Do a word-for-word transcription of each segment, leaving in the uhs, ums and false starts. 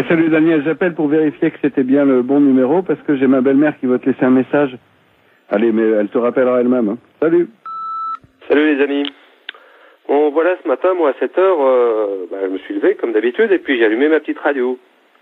Ouais, salut Daniel, j'appelle pour vérifier que c'était bien le bon numéro parce que j'ai ma belle-mère qui va te laisser un message. Allez, mais elle te rappellera elle-même. Hein. Salut. Salut les amis. Bon voilà, ce matin, moi à sept heures, euh, bah, je me suis levé comme d'habitude et puis j'ai allumé ma petite radio.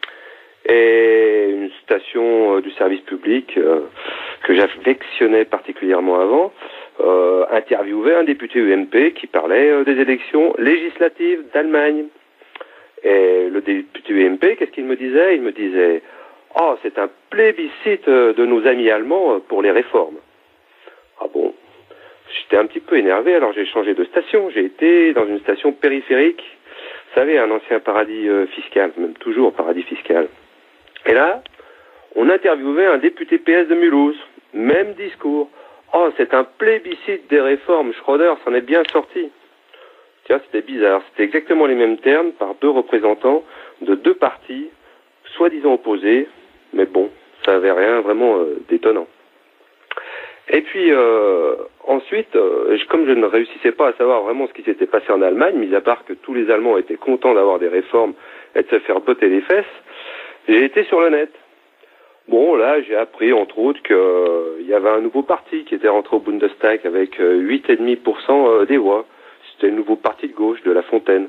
Et une station euh, du service public euh, que j'affectionnais particulièrement avant euh, interviewait un député U M P qui parlait euh, des élections législatives d'Allemagne. Et le député U M P, qu'est-ce qu'il me disait? Il me disait « Oh, c'est un plébiscite de nos amis allemands pour les réformes. » Ah bon? J'étais un petit peu énervé, alors j'ai changé de station. J'ai été dans une station périphérique, vous savez, un ancien paradis euh, fiscal, même toujours paradis fiscal. Et là, on interviewait un député P S de Mulhouse. Même discours. « Oh, c'est un plébiscite des réformes. Schröder s'en est bien sorti. » Tiens, c'était bizarre. C'était exactement les mêmes termes par deux représentants de deux partis, soi-disant opposés, mais bon, ça n'avait rien vraiment euh, d'étonnant. Et puis, euh, ensuite, euh, comme je ne réussissais pas à savoir vraiment ce qui s'était passé en Allemagne, mis à part que tous les Allemands étaient contents d'avoir des réformes et de se faire botter les fesses, j'ai été sur le net. Bon, là, j'ai appris, entre autres, qu'il euh, y avait un nouveau parti qui était rentré au Bundestag avec euh, huit virgule cinq pour cent des voix. C'était le nouveau parti de gauche de La Fontaine.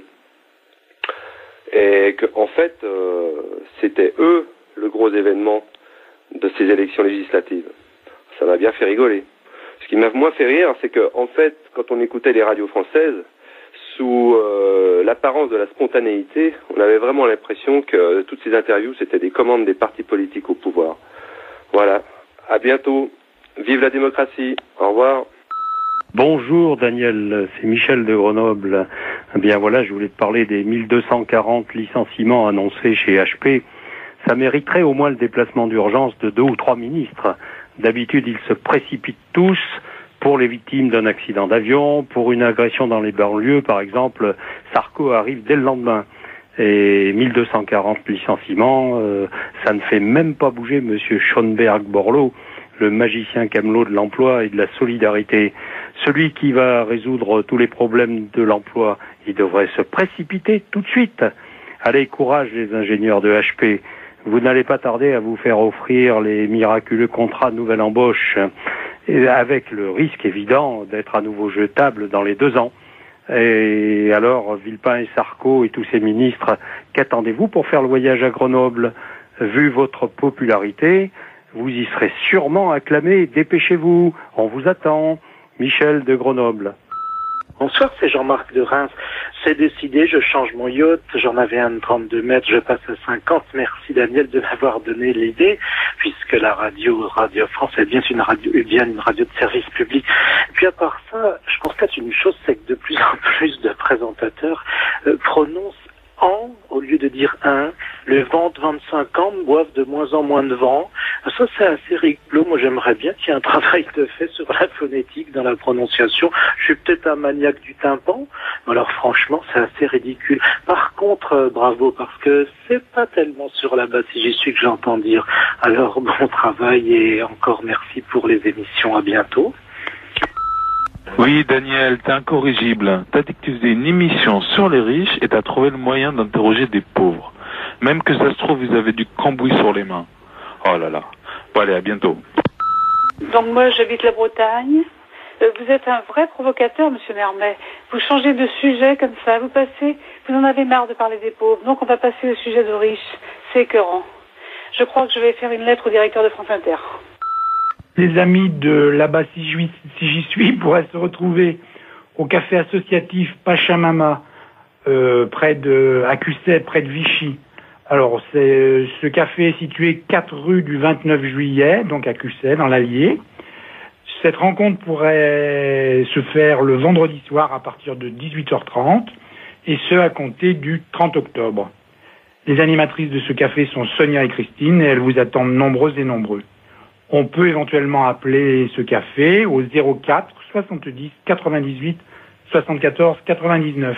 Et que, en fait, euh, c'était eux le gros événement de ces élections législatives. Ça m'a bien fait rigoler. Ce qui m'a moins fait rire, c'est que, en fait, quand on écoutait les radios françaises, sous euh, l'apparence de la spontanéité, on avait vraiment l'impression que toutes ces interviews, c'était des commandes des partis politiques au pouvoir. Voilà. À bientôt. Vive la démocratie. Au revoir. Bonjour Daniel, c'est Michel de Grenoble. Eh bien voilà, je voulais te parler des mille deux cent quarante licenciements annoncés chez H P. Ça mériterait au moins le déplacement d'urgence de deux ou trois ministres. D'habitude, ils se précipitent tous pour les victimes d'un accident d'avion, pour une agression dans les banlieues, par exemple. Sarko arrive dès le lendemain. Et mille deux cent quarante licenciements, euh, ça ne fait même pas bouger Monsieur Schönberg-Borloo, le magicien camelot de l'emploi et de la solidarité. Celui qui va résoudre tous les problèmes de l'emploi, il devrait se précipiter tout de suite. Allez, courage les ingénieurs de H P. Vous n'allez pas tarder à vous faire offrir les miraculeux contrats de nouvelle embauche, et avec le risque évident d'être à nouveau jetable dans les deux ans. Et alors, Villepin et Sarko et tous ces ministres, qu'attendez-vous pour faire le voyage à Grenoble? Vu votre popularité, vous y serez sûrement acclamé. Dépêchez-vous, on vous attend. Michel de Grenoble. Bonsoir, c'est Jean-Marc de Reims. C'est décidé, je change mon yacht. J'en avais un de trente-deux mètres, je passe à cinquante. Merci Daniel de m'avoir donné l'idée, puisque la radio, Radio France est bien une radio, est bien une radio de service public. Et puis à part ça, je constate une chose, c'est que de plus en plus de présentateurs euh, prononcent en au lieu de dire un. Le vent de vingt-cinq ans boivent de moins en moins de vent. Ça, c'est assez rigolo. Moi, j'aimerais bien qu'il y ait un travail de fait sur la phonétique dans la prononciation. Je suis peut-être un maniaque du tympan, mais alors franchement, c'est assez ridicule. Par contre, euh, bravo, parce que c'est pas tellement sur la base si j'y suis que j'entends dire. Alors, bon travail et encore merci pour les émissions. À bientôt. Oui, Daniel, t'es incorrigible. T'as dit que tu faisais une émission sur les riches et t'as trouvé le moyen d'interroger des pauvres. Même que ça se trouve, vous avez du cambouis sur les mains. Oh là là. Bon, allez, à bientôt. Donc moi, j'habite la Bretagne. Euh, vous êtes un vrai provocateur, monsieur Mermet. Vous changez de sujet comme ça. Vous passez, vous en avez marre de parler des pauvres. Donc on va passer au sujet de riches. C'est écœurant. Je crois que je vais faire une lettre au directeur de France Inter. Les amis de là-bas, si j'y si j'y suis, pourraient se retrouver au café associatif Pachamama, euh, près de, à Cusset, près de Vichy. Alors, c'est, ce café est situé quatre rue du vingt-neuf juillet, donc à Cusset, dans l'Allier. Cette rencontre pourrait se faire le vendredi soir à partir de dix-huit heures trente, et ce, à compter du trente octobre. Les animatrices de ce café sont Sonia et Christine, et elles vous attendent nombreuses et nombreux. On peut éventuellement appeler ce café au zéro quatre soixante-dix quatre-vingt-dix-huit soixante-quatorze quatre-vingt-dix-neuf.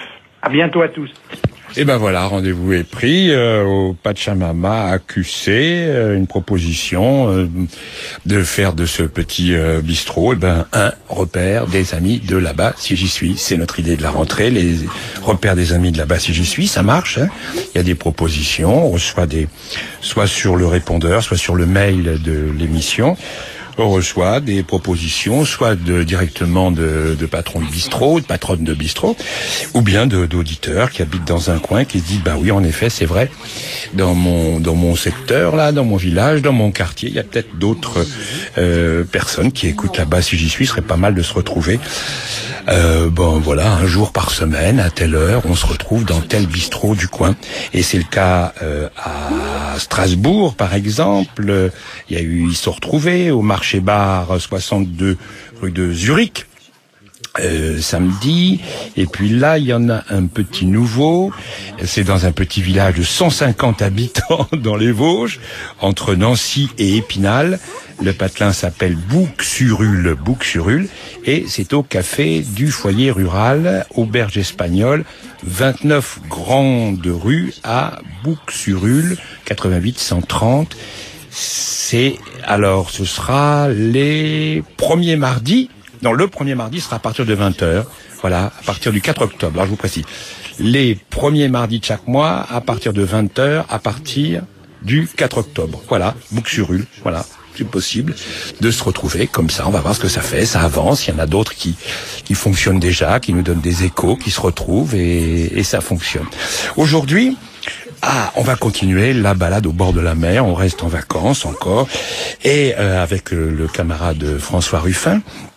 À bientôt à tous. Et ben voilà, rendez-vous est pris euh, au Pachamama à Q C, euh, une proposition euh, de faire de ce petit euh, bistrot, et ben un repère des amis de là-bas si j'y suis. C'est notre idée de la rentrée, les repères des amis de là-bas si j'y suis, ça marche. Hein. Il y a des propositions, on reçoit des, soit sur le répondeur, soit sur le mail de l'émission. On reçoit des propositions, soit de, directement de, de patrons de bistrot, de patronnes de bistrot, ou bien de, d'auditeurs qui habitent dans un coin qui se disent, bah oui, en effet, c'est vrai, dans mon, dans mon secteur, là, dans mon village, dans mon quartier, il y a peut-être d'autres euh, personnes qui écoutent là-bas. Si j'y suis, ce serait pas mal de se retrouver. Euh, bon, voilà, un jour par semaine, à telle heure, on se retrouve dans tel bistrot du coin. Et c'est le cas euh, à Strasbourg, par exemple. Il y a eu, ils se sont retrouvés au marché bar soixante-deux rue de Zurich. Euh, samedi, et puis là il y en a un petit nouveau, c'est dans un petit village de cent cinquante habitants dans les Vosges, entre Nancy et Épinal. Le patelin s'appelle Bouc-sur-Ule, Bouc-sur-Ule, et c'est au café du foyer rural, auberge espagnole, vingt-neuf Grande Rue à Bouc-sur-Ule, quatre-vingt-huit cent trente. C'est, alors, ce sera les premiers mardis. Non, le premier mardi sera à partir de vingt heures. Voilà, à partir du quatre octobre. Alors, je vous précise. Les premiers mardis de chaque mois, à partir de vingt heures, à partir du quatre octobre. Voilà, Bouc-sur-Ule. Voilà, c'est possible de se retrouver comme ça. On va voir ce que ça fait. Ça avance. Il y en a d'autres qui, qui fonctionnent déjà, qui nous donnent des échos, qui se retrouvent et, et ça fonctionne. Aujourd'hui, Ah, on va continuer la balade au bord de la mer. On reste en vacances encore. Et euh, avec euh, le camarade François Ruffin.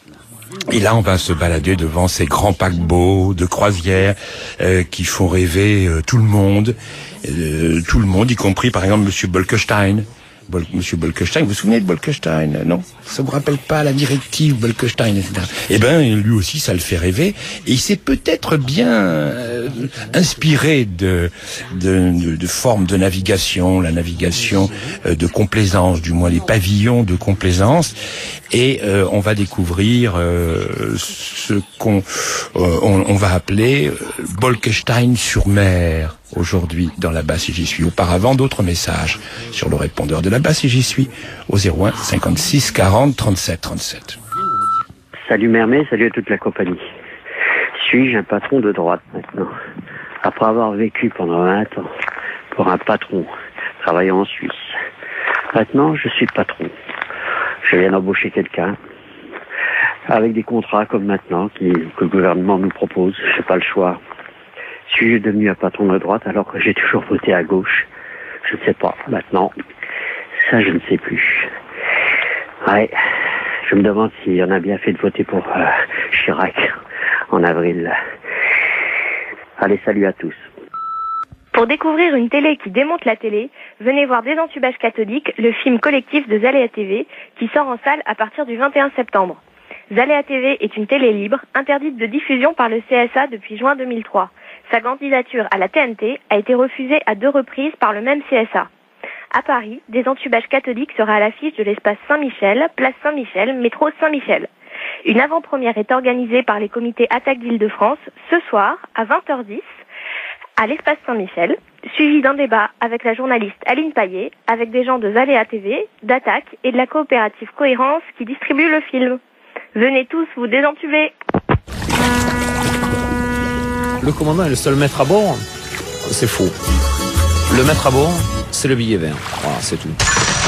Et là, on va se balader devant ces grands paquebots de croisière euh, qui font rêver euh, tout le monde. Euh, tout le monde, y compris par exemple Monsieur Bolkestein. Bol- Monsieur Bolkestein, vous vous souvenez de Bolkestein? Non, ça vous rappelle pas la directive Bolkestein, et cetera. Eh ben, lui aussi, ça le fait rêver. Et il s'est peut-être bien euh, inspiré de, de, de, de formes de navigation, la navigation euh, de complaisance, du moins les pavillons de complaisance. Et euh, on va découvrir euh, ce qu'on euh, on, on va appeler euh, Bolkestein sur mer aujourd'hui dans la basse et j'y suis. Auparavant, d'autres messages sur le répondeur de la basse et j'y suis au zéro un cinquante-six quarante trente-sept trente-sept. Salut Mermet, salut à toute la compagnie. Suis-je un patron de droite maintenant? Après avoir vécu pendant vingt ans pour un patron travaillant en Suisse, maintenant je suis patron. Je viens d'embaucher quelqu'un avec des contrats comme maintenant qui, que le gouvernement nous propose. Je n'ai pas le choix. Suis-je devenu un patron de droite alors que j'ai toujours voté à gauche? Je ne sais pas. Maintenant, ça je ne sais plus. Ouais, je me demande si on a bien fait de voter pour euh, Chirac en avril. Allez, salut à tous. Pour découvrir une télé qui démonte la télé, venez voir Désentubage cathodique, le film collectif de Zaléa T V, qui sort en salle à partir du vingt et un septembre. Zaléa T V est une télé libre, interdite de diffusion par le C S A depuis juin deux mille trois. Sa candidature à la T N T a été refusée à deux reprises par le même C S A. À Paris, Désentubage cathodique sera à l'affiche de l'espace Saint-Michel, place Saint-Michel, métro Saint-Michel. Une avant-première est organisée par les comités Attaque d'Île-de-France ce soir à vingt heures dix à l'espace Saint-Michel, suivi d'un débat avec la journaliste Aline Paillet, avec des gens de Zaléa T V, d'Attaque et de la coopérative Cohérence qui distribue le film. Venez tous vous désentuber. Le commandant est le seul maître à bord? C'est faux. Le maître à bord, c'est le billet vert. Voilà, c'est tout.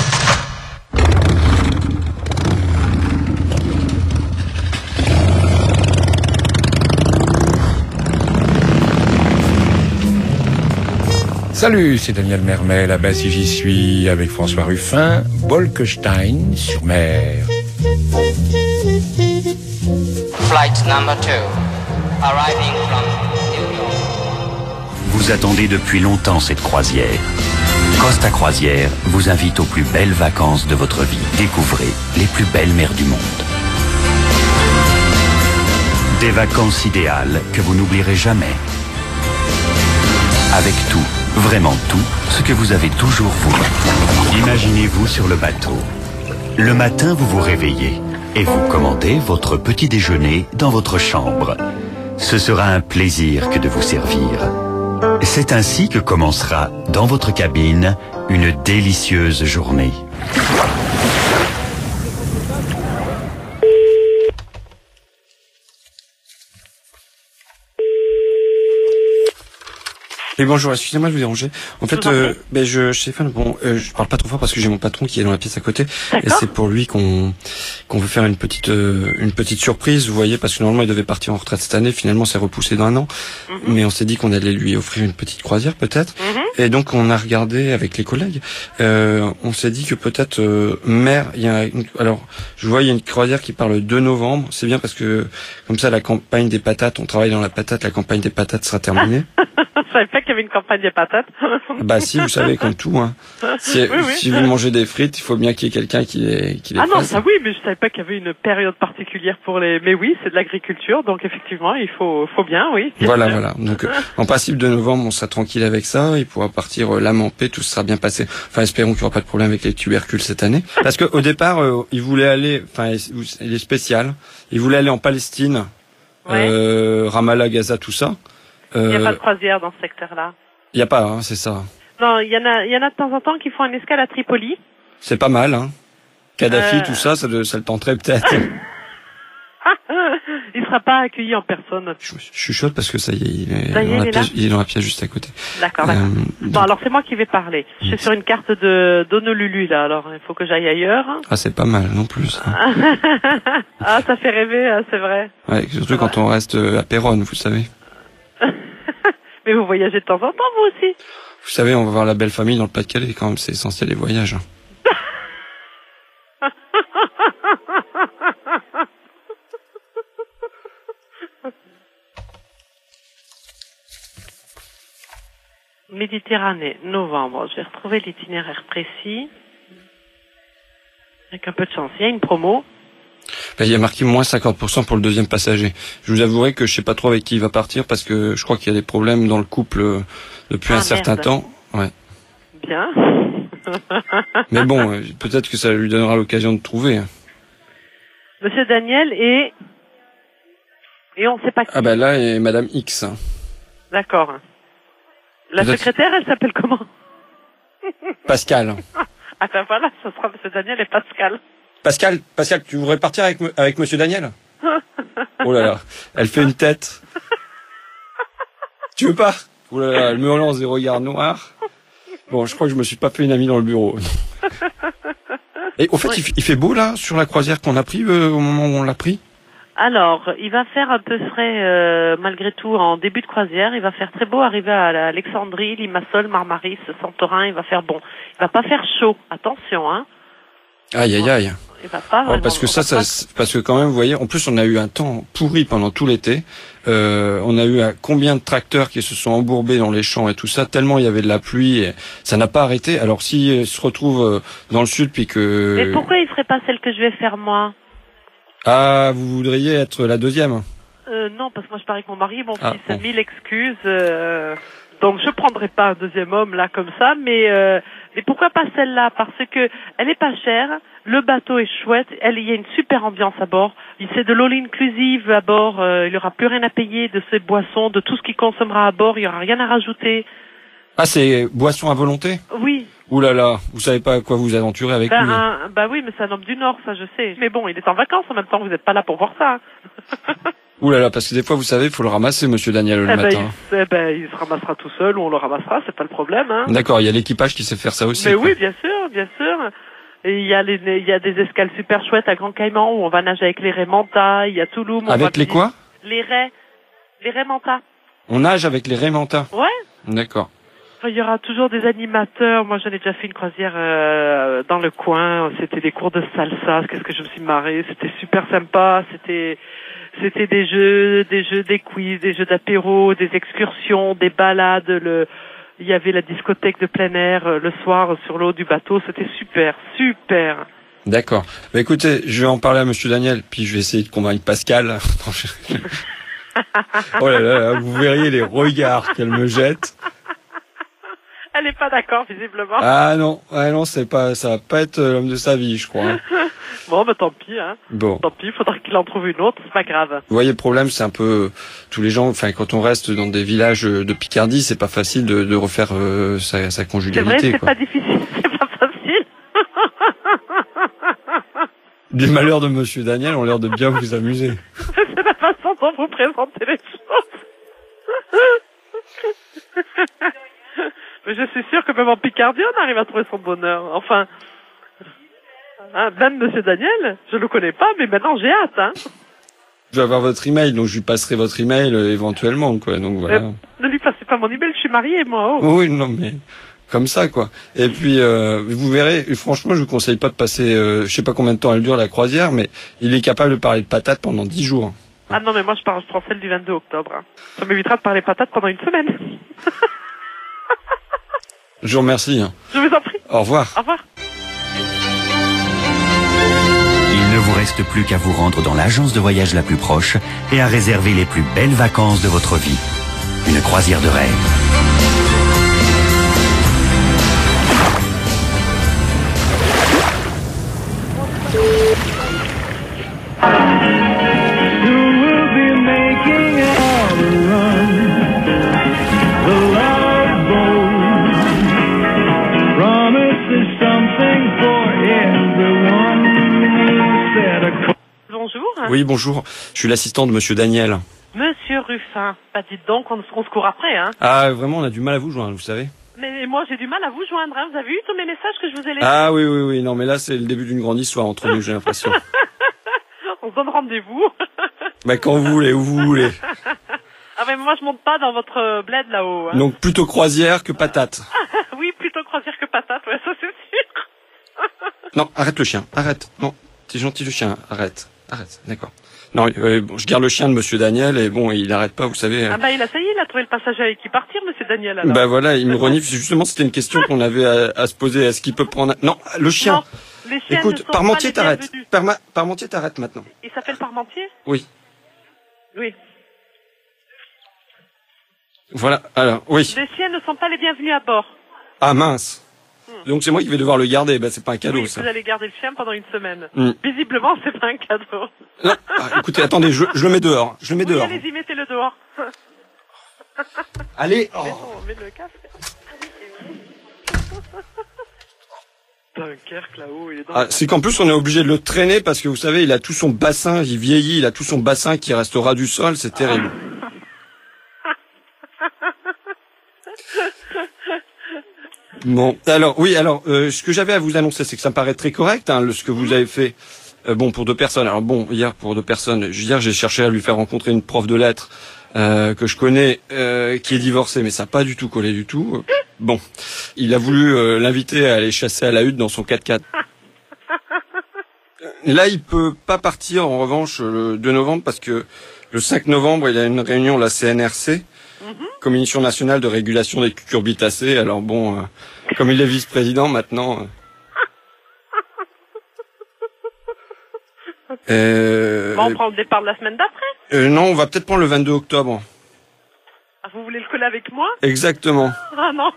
Salut, c'est Daniel Mermet, là-bas si j'y suis, avec François Ruffin, Bolkestein sur mer. Flight number two, arriving from New York. Vous attendez depuis longtemps cette croisière. Costa Croisière vous invite aux plus belles vacances de votre vie. Découvrez les plus belles mers du monde. Des vacances idéales que vous n'oublierez jamais. Avec tout, vraiment tout, ce que vous avez toujours voulu. Imaginez-vous sur le bateau. Le matin, vous vous réveillez et vous commandez votre petit déjeuner dans votre chambre. Ce sera un plaisir que de vous servir. C'est ainsi que commencera, dans votre cabine, une délicieuse journée. Et bonjour, excusez-moi de vous déranger. En fait, euh, ben je, Stéphane, bon, euh, je parle pas trop fort parce que j'ai mon patron qui est dans la pièce à côté, et c'est pour lui qu'on qu'on veut faire une petite euh, une petite surprise, vous voyez, parce que normalement il devait partir en retraite cette année, finalement c'est repoussé d'un an, mm-hmm. mais on s'est dit qu'on allait lui offrir une petite croisière peut-être, mm-hmm. et donc on a regardé avec les collègues, euh, on s'est dit que peut-être euh, mer, il y a une, alors je vois il y a une croisière qui part le deux novembre, c'est bien parce que comme ça la campagne des patates, on travaille dans la patate, la campagne des patates sera terminée. Je savais pas qu'il y avait une campagne des patates. Bah si, vous savez, comme tout, hein. Si, oui, oui. si vous mangez des frites, il faut bien qu'il y ait quelqu'un qui les, qui les ah fasse. Ah non, ça oui, mais je savais pas qu'il y avait une période particulière pour les... Mais oui, c'est de l'agriculture, donc effectivement, il faut, faut bien, oui. Bien voilà, sûr. voilà. Donc, euh, en principe de novembre, on sera tranquille avec ça, il pourra partir euh, l'âme en paix, tout sera bien passé. Enfin, espérons qu'il n'y aura pas de problème avec les tubercules cette année. Parce que au départ, euh, il voulait aller, enfin, il est spécial, il voulait aller en Palestine, ouais. euh, Ramallah, Gaza, tout ça. Euh, il n'y a pas de croisière dans ce secteur-là. Il n'y a pas, hein, c'est ça. Non, il y en a, il y en a de temps en temps qui font une escale à Tripoli. C'est pas mal, hein. Kadhafi, euh... tout ça, ça, ça le tenterait peut-être. Il sera pas accueilli en personne. Je, je suis chaude parce que ça y est, il est, ça y est, dans, il la est, pièce, il est dans la pièce juste à côté. D'accord, d'accord. Euh, bon, donc... alors c'est moi qui vais parler. Je suis sur une carte de d'Honolulu là, alors il faut que j'aille ailleurs. Ah, c'est pas mal non plus. Hein. Ah, ça fait rêver, c'est vrai. Ouais, surtout ouais. quand on reste à Péronne, vous savez. Mais vous voyagez de temps en temps, vous aussi. Vous savez, on va voir la belle famille dans le Pas-de-Calais, quand même, c'est essentiel les voyages. Méditerranée, novembre. J'ai retrouvé l'itinéraire précis. Avec un peu de chance. Il y a une promo. Là, il y a marqué moins cinquante pour cent pour le deuxième passager. Je vous avouerai que je sais pas trop avec qui il va partir parce que je crois qu'il y a des problèmes dans le couple depuis ah, un certain merde. temps. Ouais. Bien. Mais bon, peut-être que ça lui donnera l'occasion de trouver. Monsieur Daniel et... Et on sait pas qui. Ah ben là, et Madame X. D'accord. La secrétaire, elle s'appelle comment? Pascal. Ah ben voilà, ce sera Monsieur Daniel et Pascal. Pascal, Pascal, tu voudrais partir avec, avec Monsieur Daniel? Oh là là, elle fait une tête. Tu veux pas? Oh là là, elle me relance des regards noirs. Bon, je crois que je me suis pas fait une amie dans le bureau. Et au fait, oui. il, il fait beau là, sur la croisière qu'on a pris, euh, au moment où on l'a pris? Alors, il va faire un peu frais, euh, malgré tout, en début de croisière. Il va faire très beau, arriver à Alexandrie, Limassol, Marmaris, Santorin. Il va faire bon. Il va pas faire chaud. Attention, hein. Aïe, aïe, aïe. Il va pas, oh, parce que ça, ça, parce que quand même, vous voyez, en plus, on a eu un temps pourri pendant tout l'été. Euh, on a eu à combien de tracteurs qui se sont embourbés dans les champs et tout ça, tellement il y avait de la pluie, et ça n'a pas arrêté. Alors, s'il se retrouve dans le sud, puis que... Mais pourquoi il ferait pas celle que je vais faire, moi? Ah, vous voudriez être la deuxième? Euh, non, parce que moi, je parie que mon mari, mon ah, fils, bon. a mille excuses, euh... Donc je prendrai pas un deuxième homme là comme ça, mais euh, mais pourquoi pas celle-là? Parce que elle est pas chère, le bateau est chouette, elle il y a une super ambiance à bord. C'est de l'all inclusive à bord, euh, il y aura plus rien à payer de ses boissons, de tout ce qu'il consommera à bord, il y aura rien à rajouter. Ah, c'est boisson à volonté? Oui. Ouh là là, vous savez pas à quoi vous aventurez avec ben, lui. Un, bah oui, mais c'est un homme du Nord, ça je sais. Mais bon, il est en vacances en même temps, vous n'êtes pas là pour voir ça. Ouh là là, parce que des fois, vous savez, il faut le ramasser, Monsieur Daniel, le eh matin. Ben, il, eh ben, il se ramassera tout seul ou on le ramassera, c'est pas le problème. Hein. D'accord, il y a l'équipage qui sait faire ça aussi. Mais quoi. oui, bien sûr, bien sûr. Et il y a les, il y a des escales super chouettes à Grand Caïman où on va nager avec les raies Manta, il y a Touloum. Avec les quoi? Les raies, les raies Manta. On nage avec les raies Manta? Ouais. D'accord. Il y aura toujours des animateurs. Moi, j'en ai déjà fait une croisière euh, dans le coin. C'était des cours de salsa. Qu'est-ce que je me suis marrée. C'était super sympa. C'était, c'était des jeux, des jeux, des quiz, des jeux d'apéro, des excursions, des balades. Le, il y avait la discothèque de plein air euh, le soir sur l'eau du bateau. C'était super, super. D'accord. Bah écoutez, je vais en parler à Monsieur Daniel, puis je vais essayer de convaincre Pascal. Oh là là, vous verriez les regards qu'elle me jette. Elle n'est pas d'accord, visiblement. Ah non, ah non, c'est pas, ça va pas être l'homme de sa vie, je crois. Bon, bah tant pis, hein. Bon. Tant pis, il faudra qu'il en trouve une autre, c'est pas grave. Vous voyez, le problème, c'est un peu tous les gens. Enfin, quand on reste dans des villages de Picardie, c'est pas facile de, de refaire euh, sa, sa conjugalité. C'est vrai, c'est quoi. pas difficile, c'est pas facile. Les malheurs de Monsieur Daniel ont l'air de bien vous amuser. C'est la façon dont vous présentez les choses. Mais je suis sûr que même en Picardie, on arrive à trouver son bonheur. Enfin, hein, même Monsieur Daniel, je le connais pas, mais maintenant j'ai hâte, hein. Je vais avoir votre email, donc je lui passerai votre email euh, éventuellement, quoi. Donc voilà. Euh, ne lui passez pas mon email, je suis mariée, moi. Oh. Oui, non, mais comme ça, quoi. Et puis, euh, vous verrez, franchement, je vous conseille pas de passer, euh, je sais pas combien de temps elle dure la croisière, mais il est capable de parler de patates pendant dix jours. Ah non, mais moi je parle, je prends celle du vingt-deux octobre. Hein. Ça m'évitera de parler patates pendant une semaine. Je vous remercie. Hein. Je vous en prie. Au revoir. Au revoir. Il ne vous reste plus qu'à vous rendre dans l'agence de voyage la plus proche et à réserver les plus belles vacances de votre vie. Une croisière de rêve. Bonjour. Oui, bonjour. Je suis l'assistant de Monsieur Daniel. Monsieur Ruffin. Bah dites donc, on, on se court après, hein. Ah, vraiment, on a du mal à vous joindre, vous savez. Mais moi, j'ai du mal à vous joindre, hein. Vous avez eu tous mes messages que je vous ai laissés? Ah oui, oui, oui. Non, mais là, c'est le début d'une grande histoire entre nous, j'ai l'impression. On se donne rendez-vous. Bah, quand vous voulez, où vous voulez. Ah, mais moi, je monte pas dans votre bled là-haut. Hein. Donc, plutôt croisière que patate. Oui, plutôt croisière que patate, ouais, ça c'est sûr. Non, arrête le chien, arrête. Non, t'es gentil le chien, arrête. Arrête, d'accord. Non, euh, bon, je garde le chien de Monsieur Daniel et bon, il n'arrête pas, vous savez. Ah bah il a ça y est, il a trouvé le passager avec qui partir, Monsieur Daniel. Alors. Bah voilà, il me renifle. Justement, c'était une question qu'on avait à, à se poser. Est-ce qu'il peut prendre... Non, le chien. Non, les chiens Écoute, ne sont Parmentier pas les t'arrête. bienvenus. Parma... Parmentier t'arrête maintenant. Il s'appelle Parmentier? Oui. Oui. Voilà, alors, oui. Les chiens ne sont pas les bienvenus à bord. Ah mince. Hmm. Donc c'est moi qui vais devoir le garder. Bah c'est pas un cadeau, oui, ça. Vous allez garder le chien pendant une semaine. Hmm. Visiblement, c'est pas un cadeau. Non, ah, écoutez, attendez, je, je le mets dehors. Je le mets oui, dehors. allez-y, mettez-le dehors. Allez. Oh. On met le café. Dunkerque là-haut, il est dans Ah, c'est qu'en plus on est obligé de le traîner parce que vous savez, il a tout son bassin, il vieillit, il a tout son bassin qui reste au ras du sol, c'est terrible. Bon, alors oui, alors euh, ce que j'avais à vous annoncer, c'est que ça me paraît très correct, hein, le, ce que vous avez fait. Euh, bon, pour deux personnes. Alors bon, hier pour deux personnes, hier j'ai cherché à lui faire rencontrer une prof de lettres euh, que je connais, euh, qui est divorcée, mais ça n'a pas du tout collé du tout. Bon, il a voulu euh, l'inviter à aller chasser à la hutte dans son quatre-quatre. Là, il peut pas partir en revanche le deux novembre parce que le cinq novembre, il a une réunion de la C N R C. Commission nationale de régulation des cucurbitacées. Alors bon, euh, comme il est vice-président maintenant. Euh, euh, bon, on prend le départ de la semaine d'après. Euh, non, on va peut-être prendre le vingt-deux octobre. Ah, vous voulez le coller avec moi? Exactement. Ah non.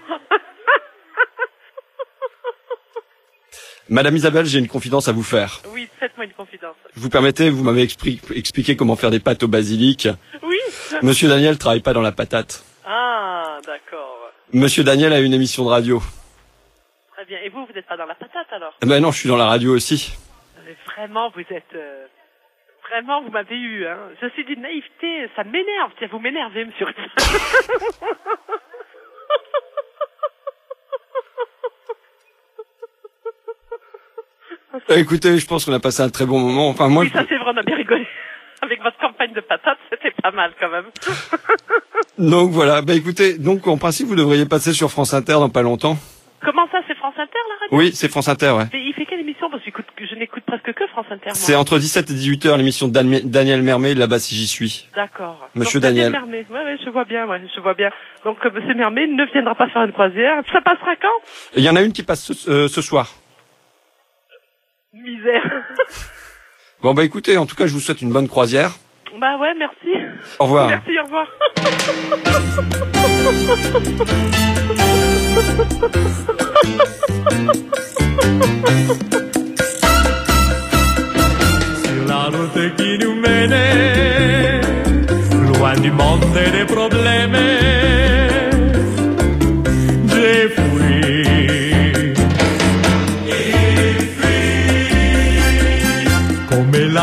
Madame Isabelle, j'ai une confidence à vous faire. Oui, faites-moi une confidence. Vous permettez, vous m'avez expli- expliqué comment faire des pâtes au basilic. Oui. Monsieur Daniel travaille pas dans la patate. Ah, d'accord. Monsieur Daniel a une émission de radio. Très bien. Et vous, vous n'êtes pas dans la patate alors? Eh ben non, je suis dans la radio aussi. Mais vraiment, vous êtes... Euh... Vraiment, vous m'avez eu. Hein. Je suis d'une naïveté, ça m'énerve. Tiens, vous m'énervez, monsieur. Écoutez, je pense qu'on a passé un très bon moment. Enfin, moi, oui, ça c'est vrai, on a bien rigolé. Avec votre campagne de patates, c'était pas mal quand même. Donc voilà, bah écoutez, donc en principe vous devriez passer sur France Inter dans pas longtemps. Comment ça, c'est France Inter la radio? Oui, c'est France Inter, ouais. Mais il fait quelle émission? Parce que je n'écoute presque que France Inter. Moi. C'est entre dix-sept et dix-huit heures l'émission de Dan- Daniel Mermet, là-bas si j'y suis. D'accord. Monsieur Donc, Daniel. Daniel Mermet, ouais, ouais, je vois bien, ouais, je vois bien. Donc euh, Monsieur Mermet ne viendra pas faire une croisière. Ça passera quand? Il y en a une qui passe ce, euh, ce soir. Misère. Bon bah écoutez, en tout cas je vous souhaite une bonne croisière. Bah ouais, merci. Au revoir. Merci, au revoir.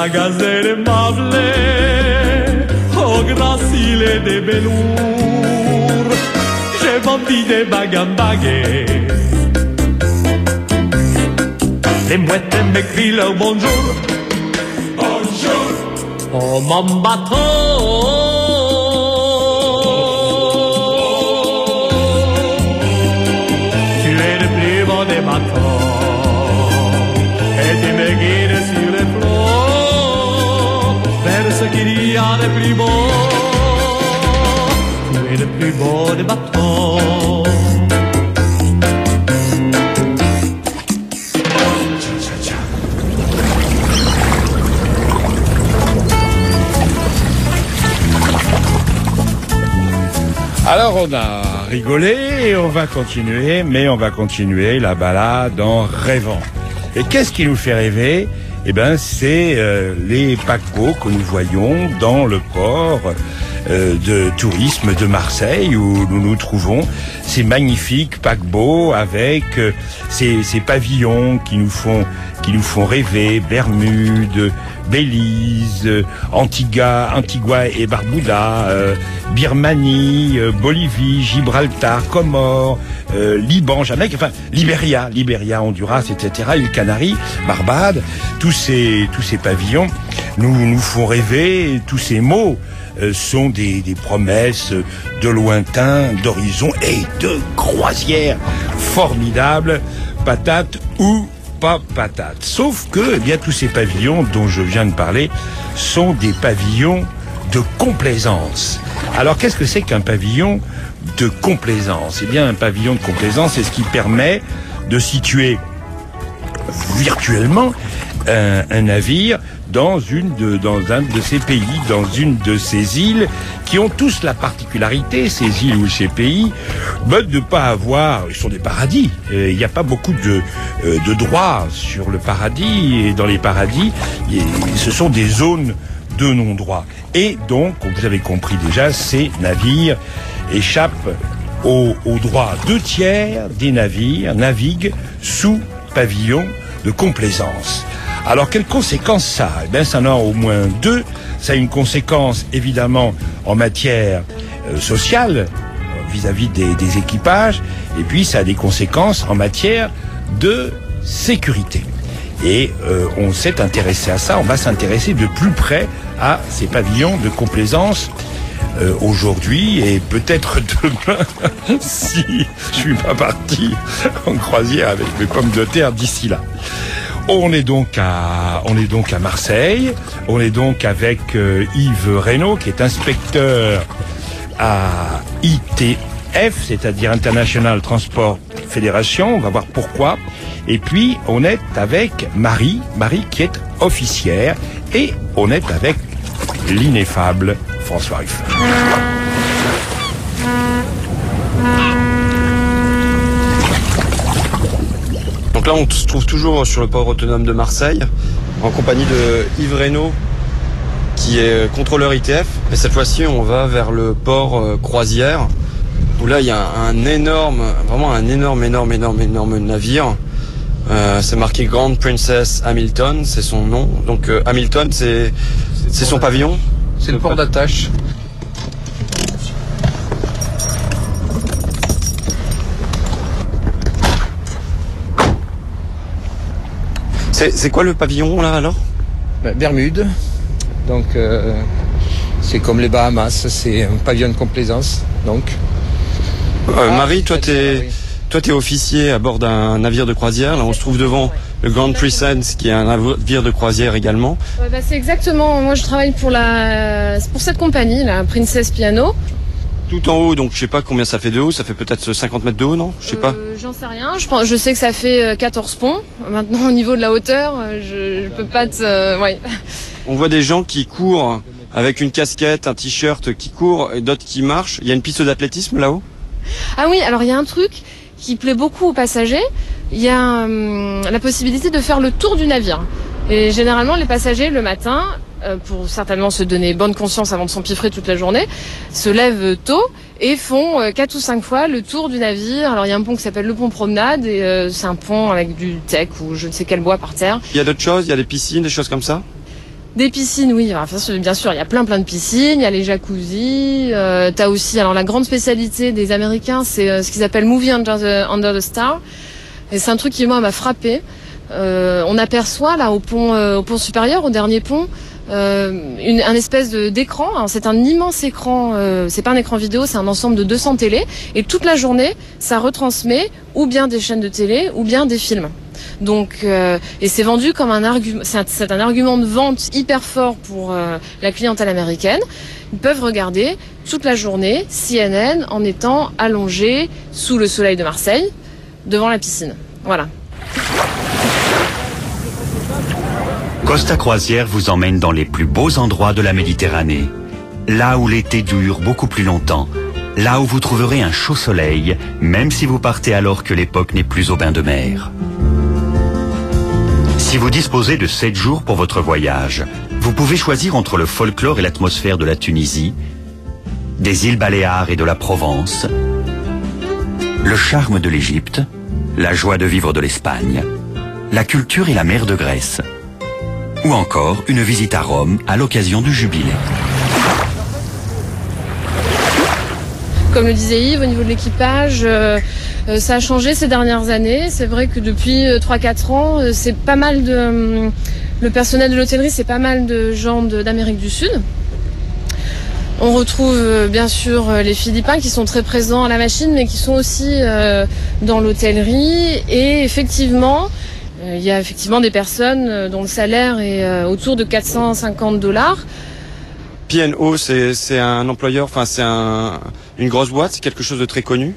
gazelle mable, oh gracile de velours, j'ai vendu des bagambagues. Les mouettes m'écrient leur bonjour, bonjour, oh mon bateau. Tu es le plus beau des bateaux, et tu me guides sur les flots, vers ce qu'il y a de plus beau. Tu es le plus beau des bateaux. Alors on a rigolé et on va continuer, mais on va continuer la balade en rêvant. Et qu'est-ce qui nous fait rêver? Eh ben, c'est euh, les paquebots que nous voyons dans le port euh, de tourisme de Marseille où nous nous trouvons. Ces magnifiques paquebots avec euh, ces, ces pavillons qui nous font qui nous font rêver. Bermudes, Belize, Antigua, Antigua et Barbuda, euh, Birmanie, euh, Bolivie, Gibraltar, Comores, euh, Liban, Jamaïque, enfin Libéria, Libéria, Honduras, et cetera, îles Canaries, Barbade, tous ces tous ces pavillons nous nous font rêver. Tous ces mots euh, sont des, des promesses de lointain, d'horizon et de croisière formidables, patates ou pas patate. Sauf que, eh bien, tous ces pavillons dont je viens de parler sont des pavillons de complaisance. Alors, qu'est-ce que c'est qu'un pavillon de complaisance? Eh bien, un pavillon de complaisance, c'est ce qui permet de situer virtuellement un, un navire dans une de, dans un de ces pays, dans une de ces îles qui ont tous la particularité, ces îles ou ces pays, bah, de ne pas avoir, ils sont des paradis. Il n'y a pas beaucoup de, euh, de droits sur le paradis, et dans les paradis, y, ce sont des zones de non-droit. Et donc, comme vous avez compris déjà, ces navires échappent au, au droit. Deux tiers des navires naviguent sous pavillon de complaisance. Alors, quelles conséquences ça a? Eh bien, ça en a au moins deux. Ça a une conséquence, évidemment, en matière euh, sociale, vis-à-vis des, des équipages, et puis ça a des conséquences en matière de sécurité. Et euh, on s'est intéressé à ça, on va s'intéresser de plus près à ces pavillons de complaisance euh, aujourd'hui, et peut-être demain, si je suis pas parti en croisière avec mes pommes de terre d'ici là. On est donc à, on est donc à Marseille. On est donc avec euh, Yves Reynaud, qui est inspecteur à I T F, c'est-à-dire International Transport Federation. On va voir pourquoi. Et puis, on est avec Marie, Marie qui est officière. Et on est avec l'ineffable François Ruffin. Donc là, on se trouve toujours sur le port autonome de Marseille, en compagnie de Yves Reynaud, qui est contrôleur I T F. Et cette fois-ci, on va vers le port euh, croisière, où là, il y a un, un énorme, vraiment un énorme, énorme, énorme, énorme navire. Euh, c'est marqué Grand Princess Hamilton, c'est son nom. Donc euh, Hamilton, c'est c'est son pavillon. C'est le port d'attache. C'est quoi le pavillon là alors? ben, Bermude. Donc euh, c'est comme les Bahamas, c'est un pavillon de complaisance. Donc. Euh, ah, Marie, toi t'es oui. toi t'es officier à bord d'un navire de croisière. Là on se trouve devant le Grand Princess qui est un navire de croisière également. Ouais, bah, c'est exactement. Moi je travaille pour la pour cette compagnie, la Princess Piano. Tout en haut, donc je sais pas combien ça fait de haut, ça fait peut-être cinquante mètres de haut, non? Je sais pas. Euh, J'en sais rien, je, pense, je sais que ça fait quatorze ponts. Maintenant au niveau de la hauteur, je, je peux pas te... Euh, ouais. On voit des gens qui courent avec une casquette, un t-shirt, qui courent et d'autres qui marchent. Il y a une piste d'athlétisme là-haut? Ah oui, alors il y a un truc qui plaît beaucoup aux passagers, il y a hum, la possibilité de faire le tour du navire. Et généralement les passagers le matin, euh, pour certainement se donner bonne conscience avant de s'empiffrer toute la journée, se lèvent tôt et font euh, quatre ou cinq fois le tour du navire. Alors il y a un pont qui s'appelle le pont Promenade et euh, c'est un pont avec du teck ou je ne sais quel bois par terre. Il y a d'autres choses, il y a des piscines, des choses comme ça? Des piscines, oui, alors, bien sûr, il y a plein plein de piscines, il y a les jacuzzis, euh, t'as aussi, alors la grande spécialité des Américains, c'est euh, ce qu'ils appellent Movie Under the, Under the Star, et c'est un truc qui, moi, m'a frappé. Euh, on aperçoit, là, au pont, euh, au pont supérieur, au dernier pont, euh, une, un espèce de, d'écran, alors, c'est un immense écran, euh, c'est pas un écran vidéo, c'est un ensemble de deux cents télés, et toute la journée, ça retransmet ou bien des chaînes de télé, ou bien des films. Donc, euh, et c'est vendu comme un argument, c'est un, c'est un argument de vente hyper fort pour euh, la clientèle américaine. Ils peuvent regarder toute la journée C N N en étant allongés sous le soleil de Marseille, devant la piscine. Voilà. Costa Croisière vous emmène dans les plus beaux endroits de la Méditerranée. Là où l'été dure beaucoup plus longtemps. Là où vous trouverez un chaud soleil, même si vous partez alors que l'époque n'est plus au bain de mer. Si vous disposez de sept jours pour votre voyage, vous pouvez choisir entre le folklore et l'atmosphère de la Tunisie, des îles Baléares et de la Provence, le charme de l'Égypte, la joie de vivre de l'Espagne, la culture et la mer de Grèce, ou encore une visite à Rome à l'occasion du jubilé. Comme le disait Yves, au niveau de l'équipage, euh, euh, ça a changé ces dernières années. C'est vrai que depuis euh, trois quatre ans, euh, c'est pas mal de... Euh, le personnel de l'hôtellerie, c'est pas mal de gens de, d'Amérique du Sud. On retrouve euh, bien sûr euh, les Philippins qui sont très présents à la machine, mais qui sont aussi euh, dans l'hôtellerie. Et effectivement, il euh, y a effectivement des personnes euh, dont le salaire est euh, autour de quatre cent cinquante dollars. P and O, c'est, c'est un employeur, enfin c'est un, une grosse boîte, c'est quelque chose de très connu.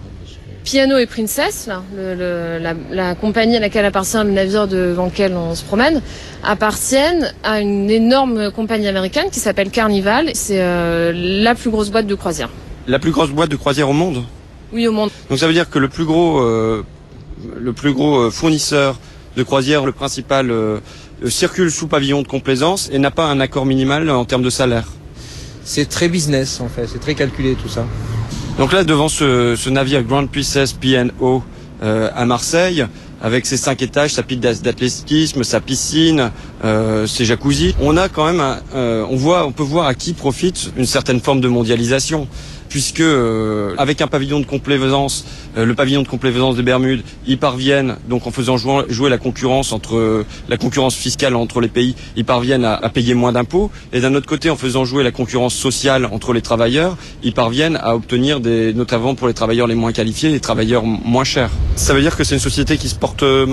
P and O et Princess, là, le, le, la, la compagnie à laquelle appartient le navire devant lequel on se promène, appartiennent à une énorme compagnie américaine qui s'appelle Carnival. C'est euh, la plus grosse boîte de croisière. La plus grosse boîte de croisière au monde ? Oui, au monde. Donc ça veut dire que le plus gros, euh, le plus gros fournisseur de croisière, le principal, euh, circule sous pavillon de complaisance et n'a pas un accord minimal en termes de salaire. C'est très business en fait, c'est très calculé tout ça. Donc là, devant ce, ce navire Grand Princess P and O euh, à Marseille, avec ses cinq étages, sa piste d'athlétisme, sa piscine, euh, ses jacuzzi, on a quand même, un, euh, on voit, on peut voir à qui profite une certaine forme de mondialisation. Puisque euh, avec un pavillon de complaisance, euh, le pavillon de complaisance des Bermudes, ils parviennent, donc en faisant jouer, jouer la concurrence entre euh, la concurrence fiscale entre les pays, ils parviennent à, à payer moins d'impôts, et d'un autre côté, en faisant jouer la concurrence sociale entre les travailleurs, ils parviennent à obtenir des, notamment pour les travailleurs les moins qualifiés, les travailleurs m- moins chers. Ça veut dire que c'est une société qui se porte mal ?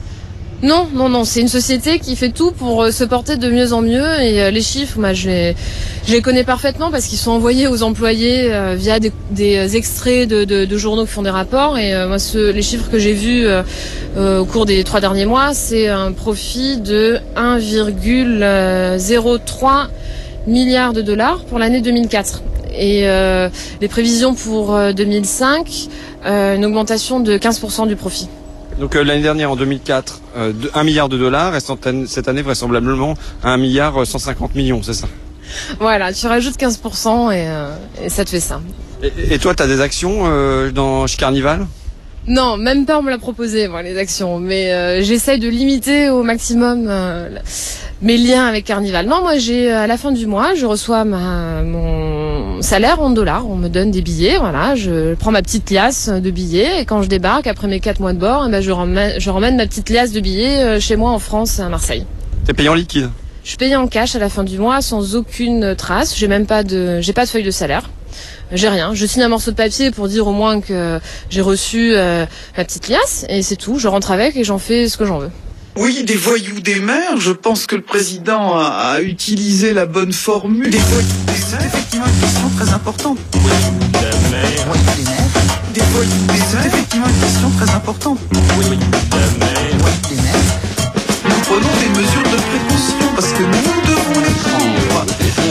Non, non, non, c'est une société qui fait tout pour euh, se porter de mieux en mieux, et euh, les chiffres, moi, je les, je les connais parfaitement parce qu'ils sont envoyés aux employés euh, via des, des extraits de, de, de journaux qui font des rapports, et euh, moi, ce, les chiffres que j'ai vus euh, euh, au cours des trois derniers mois, c'est un profit de un virgule zéro trois milliard de dollars pour l'année deux mille quatre. Et euh, les prévisions pour euh, deux mille cinq, euh, une augmentation de quinze pour cent du profit. Donc euh, l'année dernière, en deux mille quatre, euh, un milliard de dollars, et cette année vraisemblablement un milliard cent cinquante millions, c'est ça ? Voilà, tu rajoutes quinze pour cent et, euh, et ça te fait ça. Et, et toi, tu as des actions euh, dans, chez Carnival ? Non, même pas on me l'a proposé, moi, les actions. Mais euh, j'essaye de limiter au maximum euh, mes liens avec Carnival. Non, moi, j'ai à la fin du mois, je reçois ma, mon salaire en dollars. On me donne des billets, voilà. Je prends ma petite liasse de billets, et quand je débarque, après mes quatre mois de bord, eh ben, je, ramène, je ramène ma petite liasse de billets chez moi en France, à Marseille. T'es payé en liquide ? Je suis payé en cash à la fin du mois, sans aucune trace. J'ai même pas de, j'ai pas de feuille de salaire. J'ai rien. Je signe un morceau de papier pour dire au moins que j'ai reçu euh, ma petite liasse, et c'est tout. Je rentre avec et j'en fais ce que j'en veux. Oui, des voyous des mers. Je pense que le président a, a utilisé la bonne formule. Des voyous des mers. C'est effectivement une question très importante. Voyous des mers. Voyous des mers. Des voyous des mers. C'est effectivement une question très importante. Voyous des mers. Voyous des mers. Nous prenons des mesures de précaution parce que nous devons les prendre.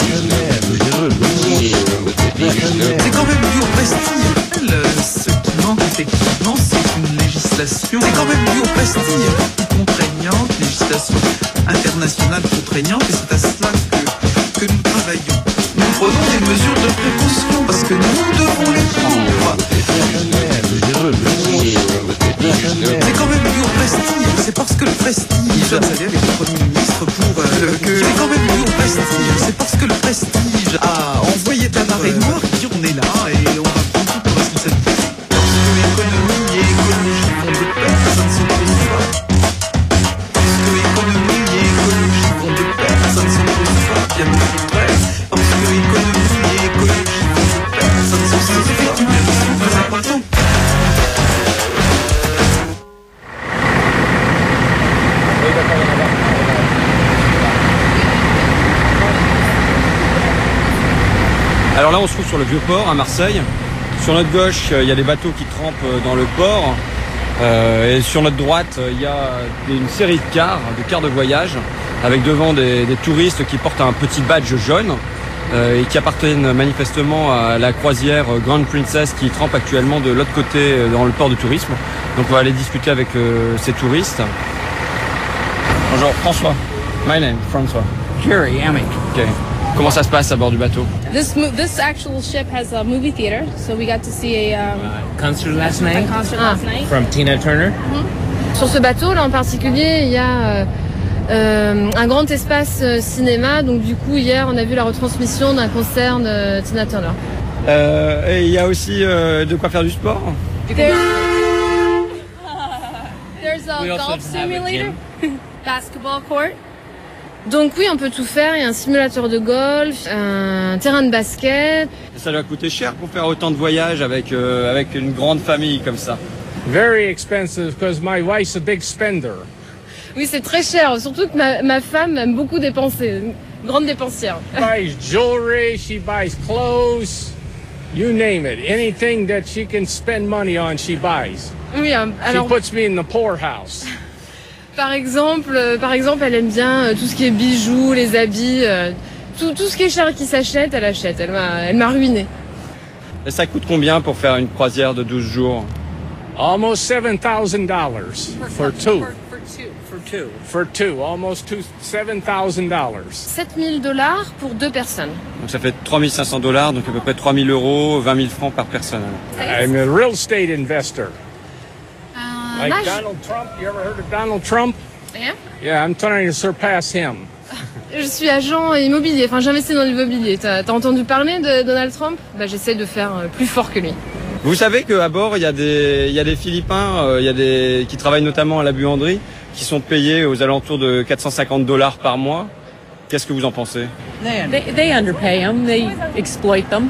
C'est quand même dû au prestige. Ce qui manque effectivement, c'est une législation. C'est quand même dû au prestige contraignante, législation internationale contraignante, et c'est à cela que, que nous travaillons. Nous prenons des mesures de précaution parce que nous devons les prendre. C'est quand même dû au prestige. prestige, c'est parce que le prestige. Vous allez avec le Premier ministre pour euh, le, que j'ai quand même vu au prestige. C'est parce que le prestige a envoyé la marée noire qui on est là et on va prendre toute la responsabilité. Parce que l'économie et écologie vont de pair, ça ne s'oppose pas. Parce que économie et écologie vont de pair, ça ne s'oppose pas. Bien au contraire. Parce que économie et écologie vont de pair, ça ne s'oppose pas. C'est une question très importante. Alors là, on se trouve sur le Vieux-Port à Marseille. Sur notre gauche, il y a des bateaux qui trempent dans le port. Euh, et sur notre droite, il y a une série de cars, de cars de voyage, avec devant des, des touristes qui portent un petit badge jaune euh, et qui appartiennent manifestement à la croisière Grand Princess qui trempe actuellement de l'autre côté dans le port de tourisme. Donc on va aller discuter avec euh, ces touristes. Bonjour, François. My name, François. Jerry Amick. Okay. Comment ça se passe à bord du bateau? This mo- this actual ship has a movie theater, so we got to see a, um, uh, concert last night. A concert ah. last night from Tina Turner. Mm-hmm. Sur ce bateau là en particulier, il y a euh, euh, un grand espace euh, cinéma. Donc du coup hier, on a vu la retransmission d'un concert de Tina Turner. Euh, et il y a aussi euh, de quoi faire du sport. There's, there's a golf simulator, basketball court. Donc oui, on peut tout faire. Il y a un simulateur de golf, un terrain de basket. Ça doit coûter cher pour faire autant de voyages avec euh, avec une grande famille comme ça. Very expensive because my wife's a big spender. Oui, c'est très cher. Surtout que ma, ma femme aime beaucoup dépenser, une grande dépensière. She buys jewelry, she buys clothes, you name it. Anything that she can spend money on, she buys. Oui, alors. She puts me in the poorhouse. Par exemple, euh, par exemple, elle aime bien euh, tout ce qui est bijoux, les habits, euh, tout, tout ce qui est cher qui s'achète, elle achète. Elle m'a, elle m'a ruiné. Et ça coûte combien pour faire une croisière de douze jours? Almost seven thousand dollars for two. For, for two. For two. For two, almost two, seven thousand dollars. sept mille dollars pour deux personnes. Donc ça fait trois mille cinq cents dollars, donc à peu près trois mille euros, vingt mille francs par personne. I'm a real estate investor. Uh, like là, Donald Trump, you ever heard of Donald Trump? Yeah. Yeah, I'm trying to surpass him. Je suis agent immobilier, enfin j'investis dans l'immobilier. T'as, t'as entendu parler de Donald Trump? Bah, j'essaie de faire plus fort que lui. Vous savez qu'à bord, il y a des, il y a des Philippins, euh, il y a des, qui travaillent notamment à la buanderie, qui sont payés aux alentours de quatre cent cinquante dollars par mois. Qu'est-ce que vous en pensez? They, they underpay them, they exploit them.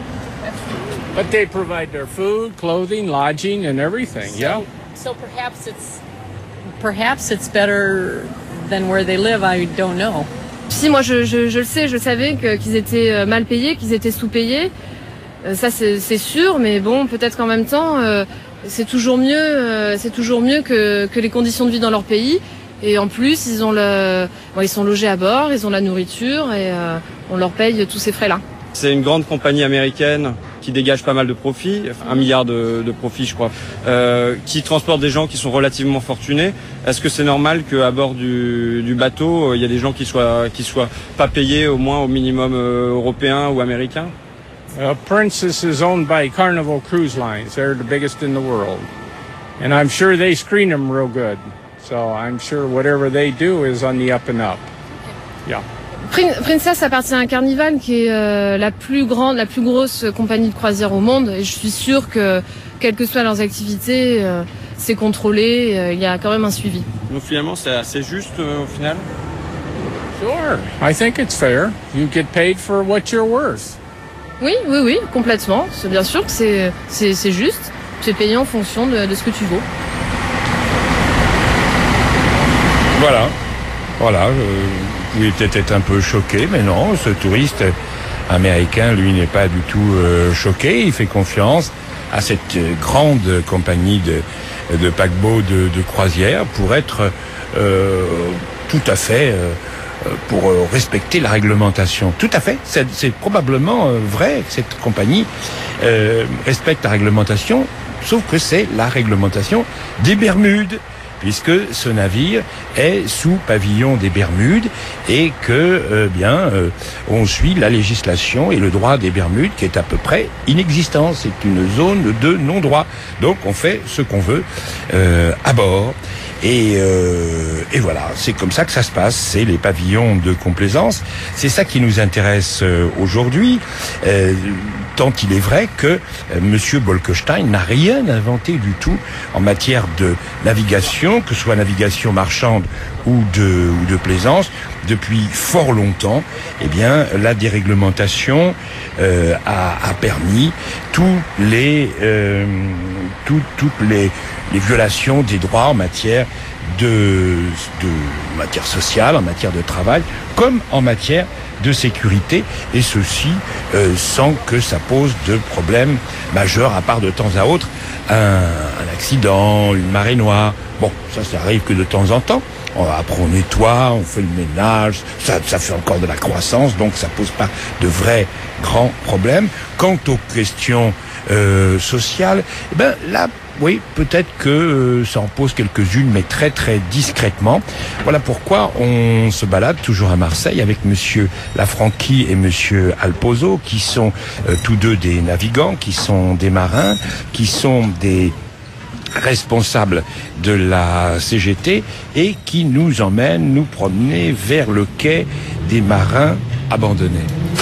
But they provide their food, clothing, lodging, and everything, So, yeah? so perhaps it's, perhaps it's better than where they live, I don't know. Si, moi je, je, je le sais, je savais que, qu'ils étaient mal payés, qu'ils étaient sous-payés. Euh, ça c'est, c'est sûr, mais bon, peut-être qu'en même temps, euh, c'est toujours mieux, euh, c'est toujours mieux que, que les conditions de vie dans leur pays. Et en plus, ils ont le, bon, ils sont logés à bord, ils ont la nourriture et euh, on leur paye tous ces frais-là. C'est une grande compagnie américaine qui dégage pas mal de profits, enfin, un milliard de, de profits je crois, euh, qui transporte des gens qui sont relativement fortunés. Est-ce que c'est normal qu'à bord du, du bateau, il y a des gens qui soient, qui soient pas payés au moins au minimum euh, européen ou américain? Uh, Princess is owned by Carnival Cruise Lines. They're the biggest in the world. And I'm sure they screen them real good. So I'm sure whatever they do is on the up and up. Yeah. Princess appartient à Carnival, qui est euh, la plus grande, la plus grosse compagnie de croisière au monde. Et je suis sûre que, quelles que soient leurs activités, euh, c'est contrôlé. Euh, il y a quand même un suivi. Donc finalement, c'est assez juste euh, au final. Sure. I think it's fair. You get paid for what you're worth. Oui, oui, oui, complètement. C'est bien sûr que c'est, c'est, c'est juste. Tu es payé en fonction de, de ce que tu vaux. Voilà, voilà. Euh, vous pouvez peut-être être un peu choqué, mais non, ce touriste américain, lui, n'est pas du tout euh, choqué. Il fait confiance à cette euh, grande compagnie de, de paquebots de, de croisière pour être euh, tout à fait... Euh, pour respecter la réglementation. Tout à fait. C'est, c'est probablement vrai que cette compagnie euh, respecte la réglementation, sauf que c'est la réglementation des Bermudes, puisque ce navire est sous pavillon des Bermudes et que, euh, bien, euh, on suit la législation et le droit des Bermudes qui est à peu près inexistant. C'est une zone de non-droit. Donc, on fait ce qu'on veut euh, à bord. Et, euh, et voilà, c'est comme ça que ça se passe. C'est les pavillons de complaisance. C'est ça qui nous intéresse euh, aujourd'hui. Euh, tant il est vrai que euh, Monsieur Bolkestein n'a rien inventé du tout en matière de navigation, que ce soit navigation marchande ou de, ou de plaisance. Depuis fort longtemps, eh bien, la déréglementation euh, a, a permis tous les, euh, tout, toutes les, les violations des droits en matière de, de matière sociale, en matière de travail, comme en matière de sécurité, et ceci euh, sans que ça pose de problèmes majeurs, à part de temps à autre un, un accident, une marée noire. Bon, ça, ça arrive que de temps en temps. Après, on nettoie, on fait le ménage, ça, ça fait encore de la croissance, donc ça pose pas de vrais grands problèmes. Quant aux questions euh, sociales, eh ben là, oui, peut-être que euh, ça en pose quelques-unes, mais très très discrètement. Voilà pourquoi on se balade toujours à Marseille avec Monsieur Lafranchi et Monsieur Alpozo, qui sont euh, tous deux des navigants, qui sont des marins, qui sont des responsables de la C G T et qui nous emmènent nous promener vers le quai des marins abandonnés.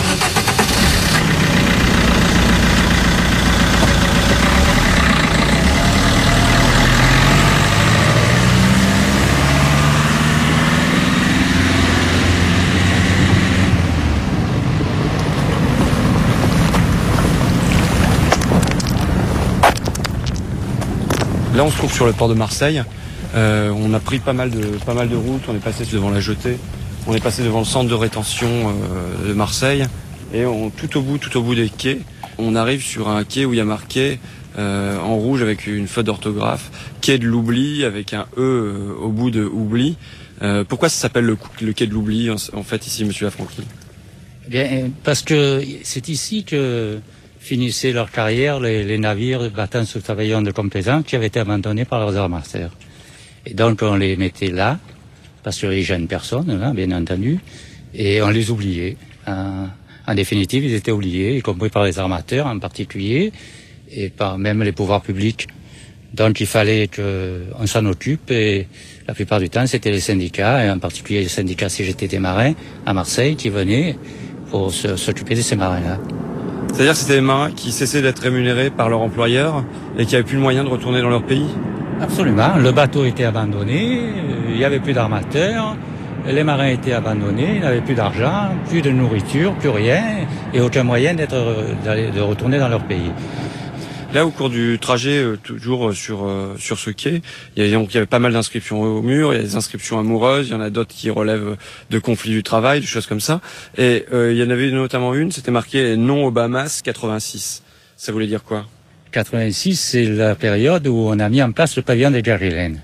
Là, on se trouve sur le port de Marseille. Euh, on a pris pas mal de pas mal de routes. On est passé devant la jetée. On est passé devant le centre de rétention euh, de Marseille. Et on, tout au bout, tout au bout des quais, on arrive sur un quai où il y a marqué euh, en rouge avec une faute d'orthographe quai de l'oubli avec un E euh, au bout de oubli. Euh, pourquoi ça s'appelle le, le quai de l'oubli en, en fait ici, Monsieur Lafranchi? Bien, parce que c'est ici que finissaient leur carrière les, les navires battant sous pavillon de complaisance qui avaient été abandonnés par leurs armateurs. Et donc on les mettait là, parce que les jeunes personnes, là, bien entendu, et on les oubliait. En, en définitive, ils étaient oubliés, y compris par les armateurs en particulier, et par même les pouvoirs publics. Donc il fallait qu'on s'en occupe, et la plupart du temps, c'était les syndicats, et en particulier les syndicats C G T des marins à Marseille, qui venaient pour se, s'occuper de ces marins-là. C'est-à-dire que c'était des marins qui cessaient d'être rémunérés par leur employeur et qui n'avaient plus le moyen de retourner dans leur pays? Absolument. Le bateau était abandonné, il n'y avait plus d'armateurs, les marins étaient abandonnés, ils n'avaient plus d'argent, plus de nourriture, plus rien, et aucun moyen d'être, d'aller, de retourner dans leur pays. Là, au cours du trajet, euh, toujours sur euh, sur ce quai, il y, a, donc, il y avait pas mal d'inscriptions au mur, il y a des inscriptions amoureuses, il y en a d'autres qui relèvent de conflits du travail, de choses comme ça. Et euh, il y en avait notamment une, c'était marqué « Non aux Bahamas quatre-vingt-six ». Ça voulait dire quoi? quatre-vingt-six, c'est la période où on a mis en place le pavillon des Kerguelen.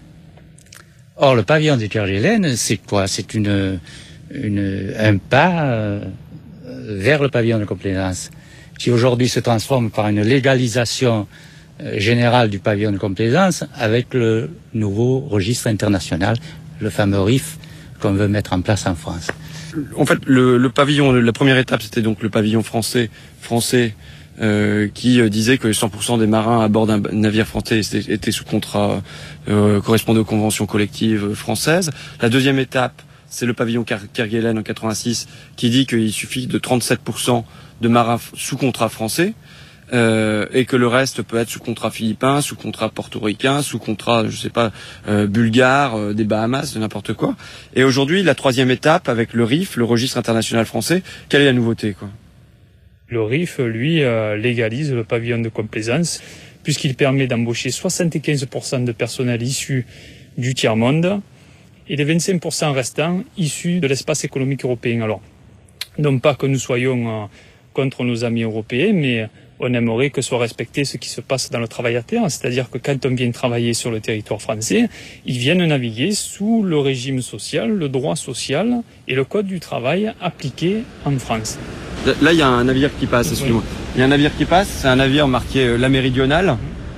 Or, le pavillon des Kerguelen, c'est quoi? C'est une, une un pas euh, vers le pavillon de complaisance, qui aujourd'hui se transforme par une légalisation euh, générale du pavillon de complaisance avec le nouveau registre international, le fameux R I F qu'on veut mettre en place en France. En fait, le, le pavillon, la première étape, c'était donc le pavillon français, français euh, qui euh, disait que cent pour cent des marins à bord d'un navire français étaient, étaient sous contrat, euh, correspondaient aux conventions collectives françaises. La deuxième étape, c'est le pavillon Kerguelen en quatre-vingt-six qui dit qu'il suffit de trente-sept pour cent de marins sous contrat français euh, et que le reste peut être sous contrat philippin, sous contrat portoricain, sous contrat, je sais pas, euh, bulgare, euh, des Bahamas, de n'importe quoi. Et aujourd'hui, la troisième étape avec le R I F, le registre international français, quelle est la nouveauté, quoi? Le R I F, lui, euh, légalise le pavillon de complaisance puisqu'il permet d'embaucher soixante-quinze pour cent de personnel issu du tiers-monde et les vingt-cinq pour cent restants issus de l'espace économique européen. Alors, non pas que nous soyons euh, contre nos amis européens, mais on aimerait que soit respecté ce qui se passe dans le travail à terre, c'est-à-dire que quand on vient travailler sur le territoire français, ils viennent naviguer sous le régime social, le droit social et le code du travail appliqué en France. Là, il y a un navire qui passe, excusez-moi. Il y a un navire qui passe, c'est un navire marqué euh, La Méridionale.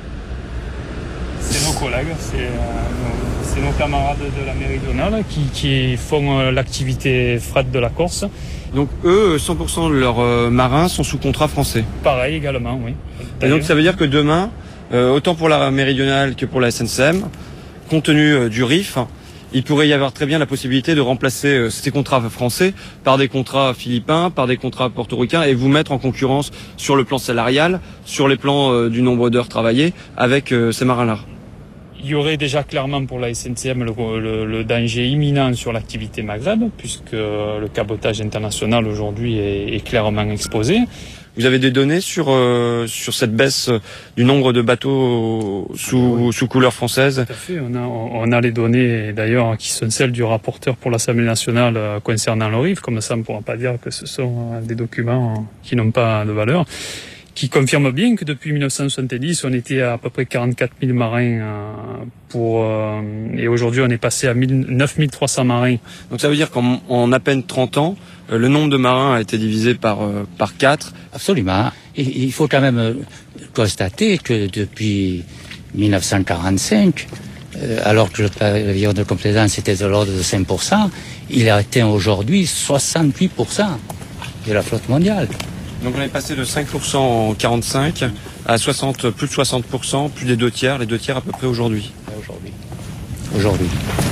C'est nos collègues, c'est, euh, nos, c'est nos camarades de La Méridionale qui, qui font euh, l'activité fret de la Corse. Donc eux, cent pour cent de leurs euh, marins sont sous contrat français. Pareil également, oui. Et donc ça veut dire que demain, euh, autant pour la Méridionale que pour la S N C M, compte tenu euh, du R I F, il pourrait y avoir très bien la possibilité de remplacer euh, ces contrats français par des contrats philippins, par des contrats portoricains et vous mettre en concurrence sur le plan salarial, sur les plans euh, du nombre d'heures travaillées avec euh, ces marins-là. Il y aurait déjà clairement pour la S N C M le, le, le danger imminent sur l'activité Maghreb, puisque le cabotage international aujourd'hui est, est clairement exposé. Vous avez des données sur euh, sur cette baisse du nombre de bateaux sous, oui. sous couleur française? Tout à fait. On a, on a les données d'ailleurs qui sont celles du rapporteur pour l'Assemblée nationale concernant le R I F. Comme ça, on ne pourra pas dire que ce sont des documents qui n'ont pas de valeur, qui confirme bien que depuis mille neuf cent soixante-dix, on était à à peu près quarante-quatre mille marins euh, pour euh, et aujourd'hui on est passé à neuf mille trois cents marins. Donc ça veut dire qu'en en à peine trente ans, euh, le nombre de marins a été divisé par euh, par quatre. Absolument. Et il faut quand même constater que depuis mille neuf cent quarante-cinq, euh, alors que le pavillon de complaisance était de l'ordre de cinq pour cent, il a atteint aujourd'hui soixante-huit pour cent de la flotte mondiale. Donc on est passé de cinq pour cent en quarante-cinq à soixante, plus de soixante pour cent, plus des deux tiers, les deux tiers à peu près aujourd'hui. Aujourd'hui. Aujourd'hui.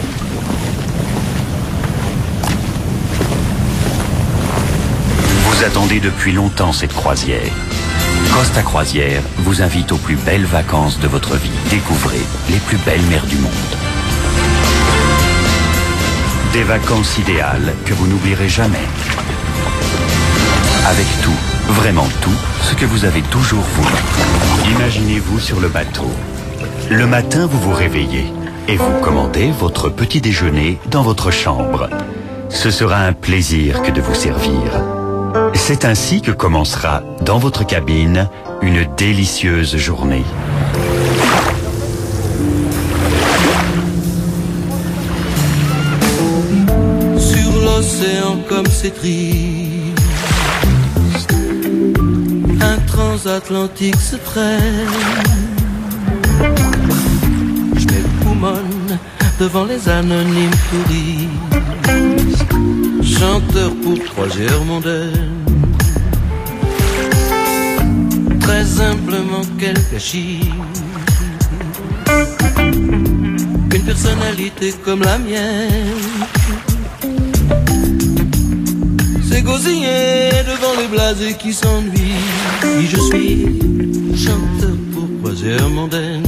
Vous attendez depuis longtemps cette croisière. Costa Croisière vous invite aux plus belles vacances de votre vie. Découvrez les plus belles mers du monde. Des vacances idéales que vous n'oublierez jamais. Avec tout, vraiment tout, ce que vous avez toujours voulu. Imaginez-vous sur le bateau. Le matin, vous vous réveillez et vous commandez votre petit déjeuner dans votre chambre. Ce sera un plaisir que de vous servir. C'est ainsi que commencera, dans votre cabine, une délicieuse journée. Sur l'océan comme c'est triste, un transatlantique se traîne. Je m'époumonne devant les anonymes touristes, chanteur pour croisière mondaine. Très humblement quel gâchis, une personnalité comme la mienne, c'est gosiller devant les blasés qui s'ennuient. Et je suis chanteur pour croisière mondaine.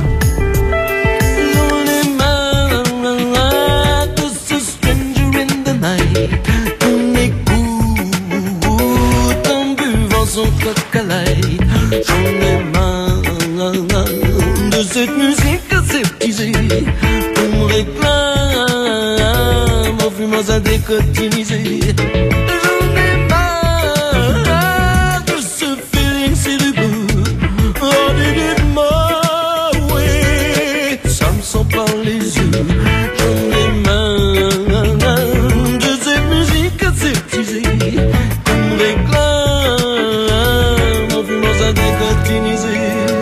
J'en ai marre de ce stranger in the night. On écoute en buvant son Coca Light. J'en ai marre de cette musique aseptisée. On me réclame en fumant sa décotinisée. Par les yeux, j'en ai marre de cette musique aseptisée. On me réclame en fumant sa décotinisée.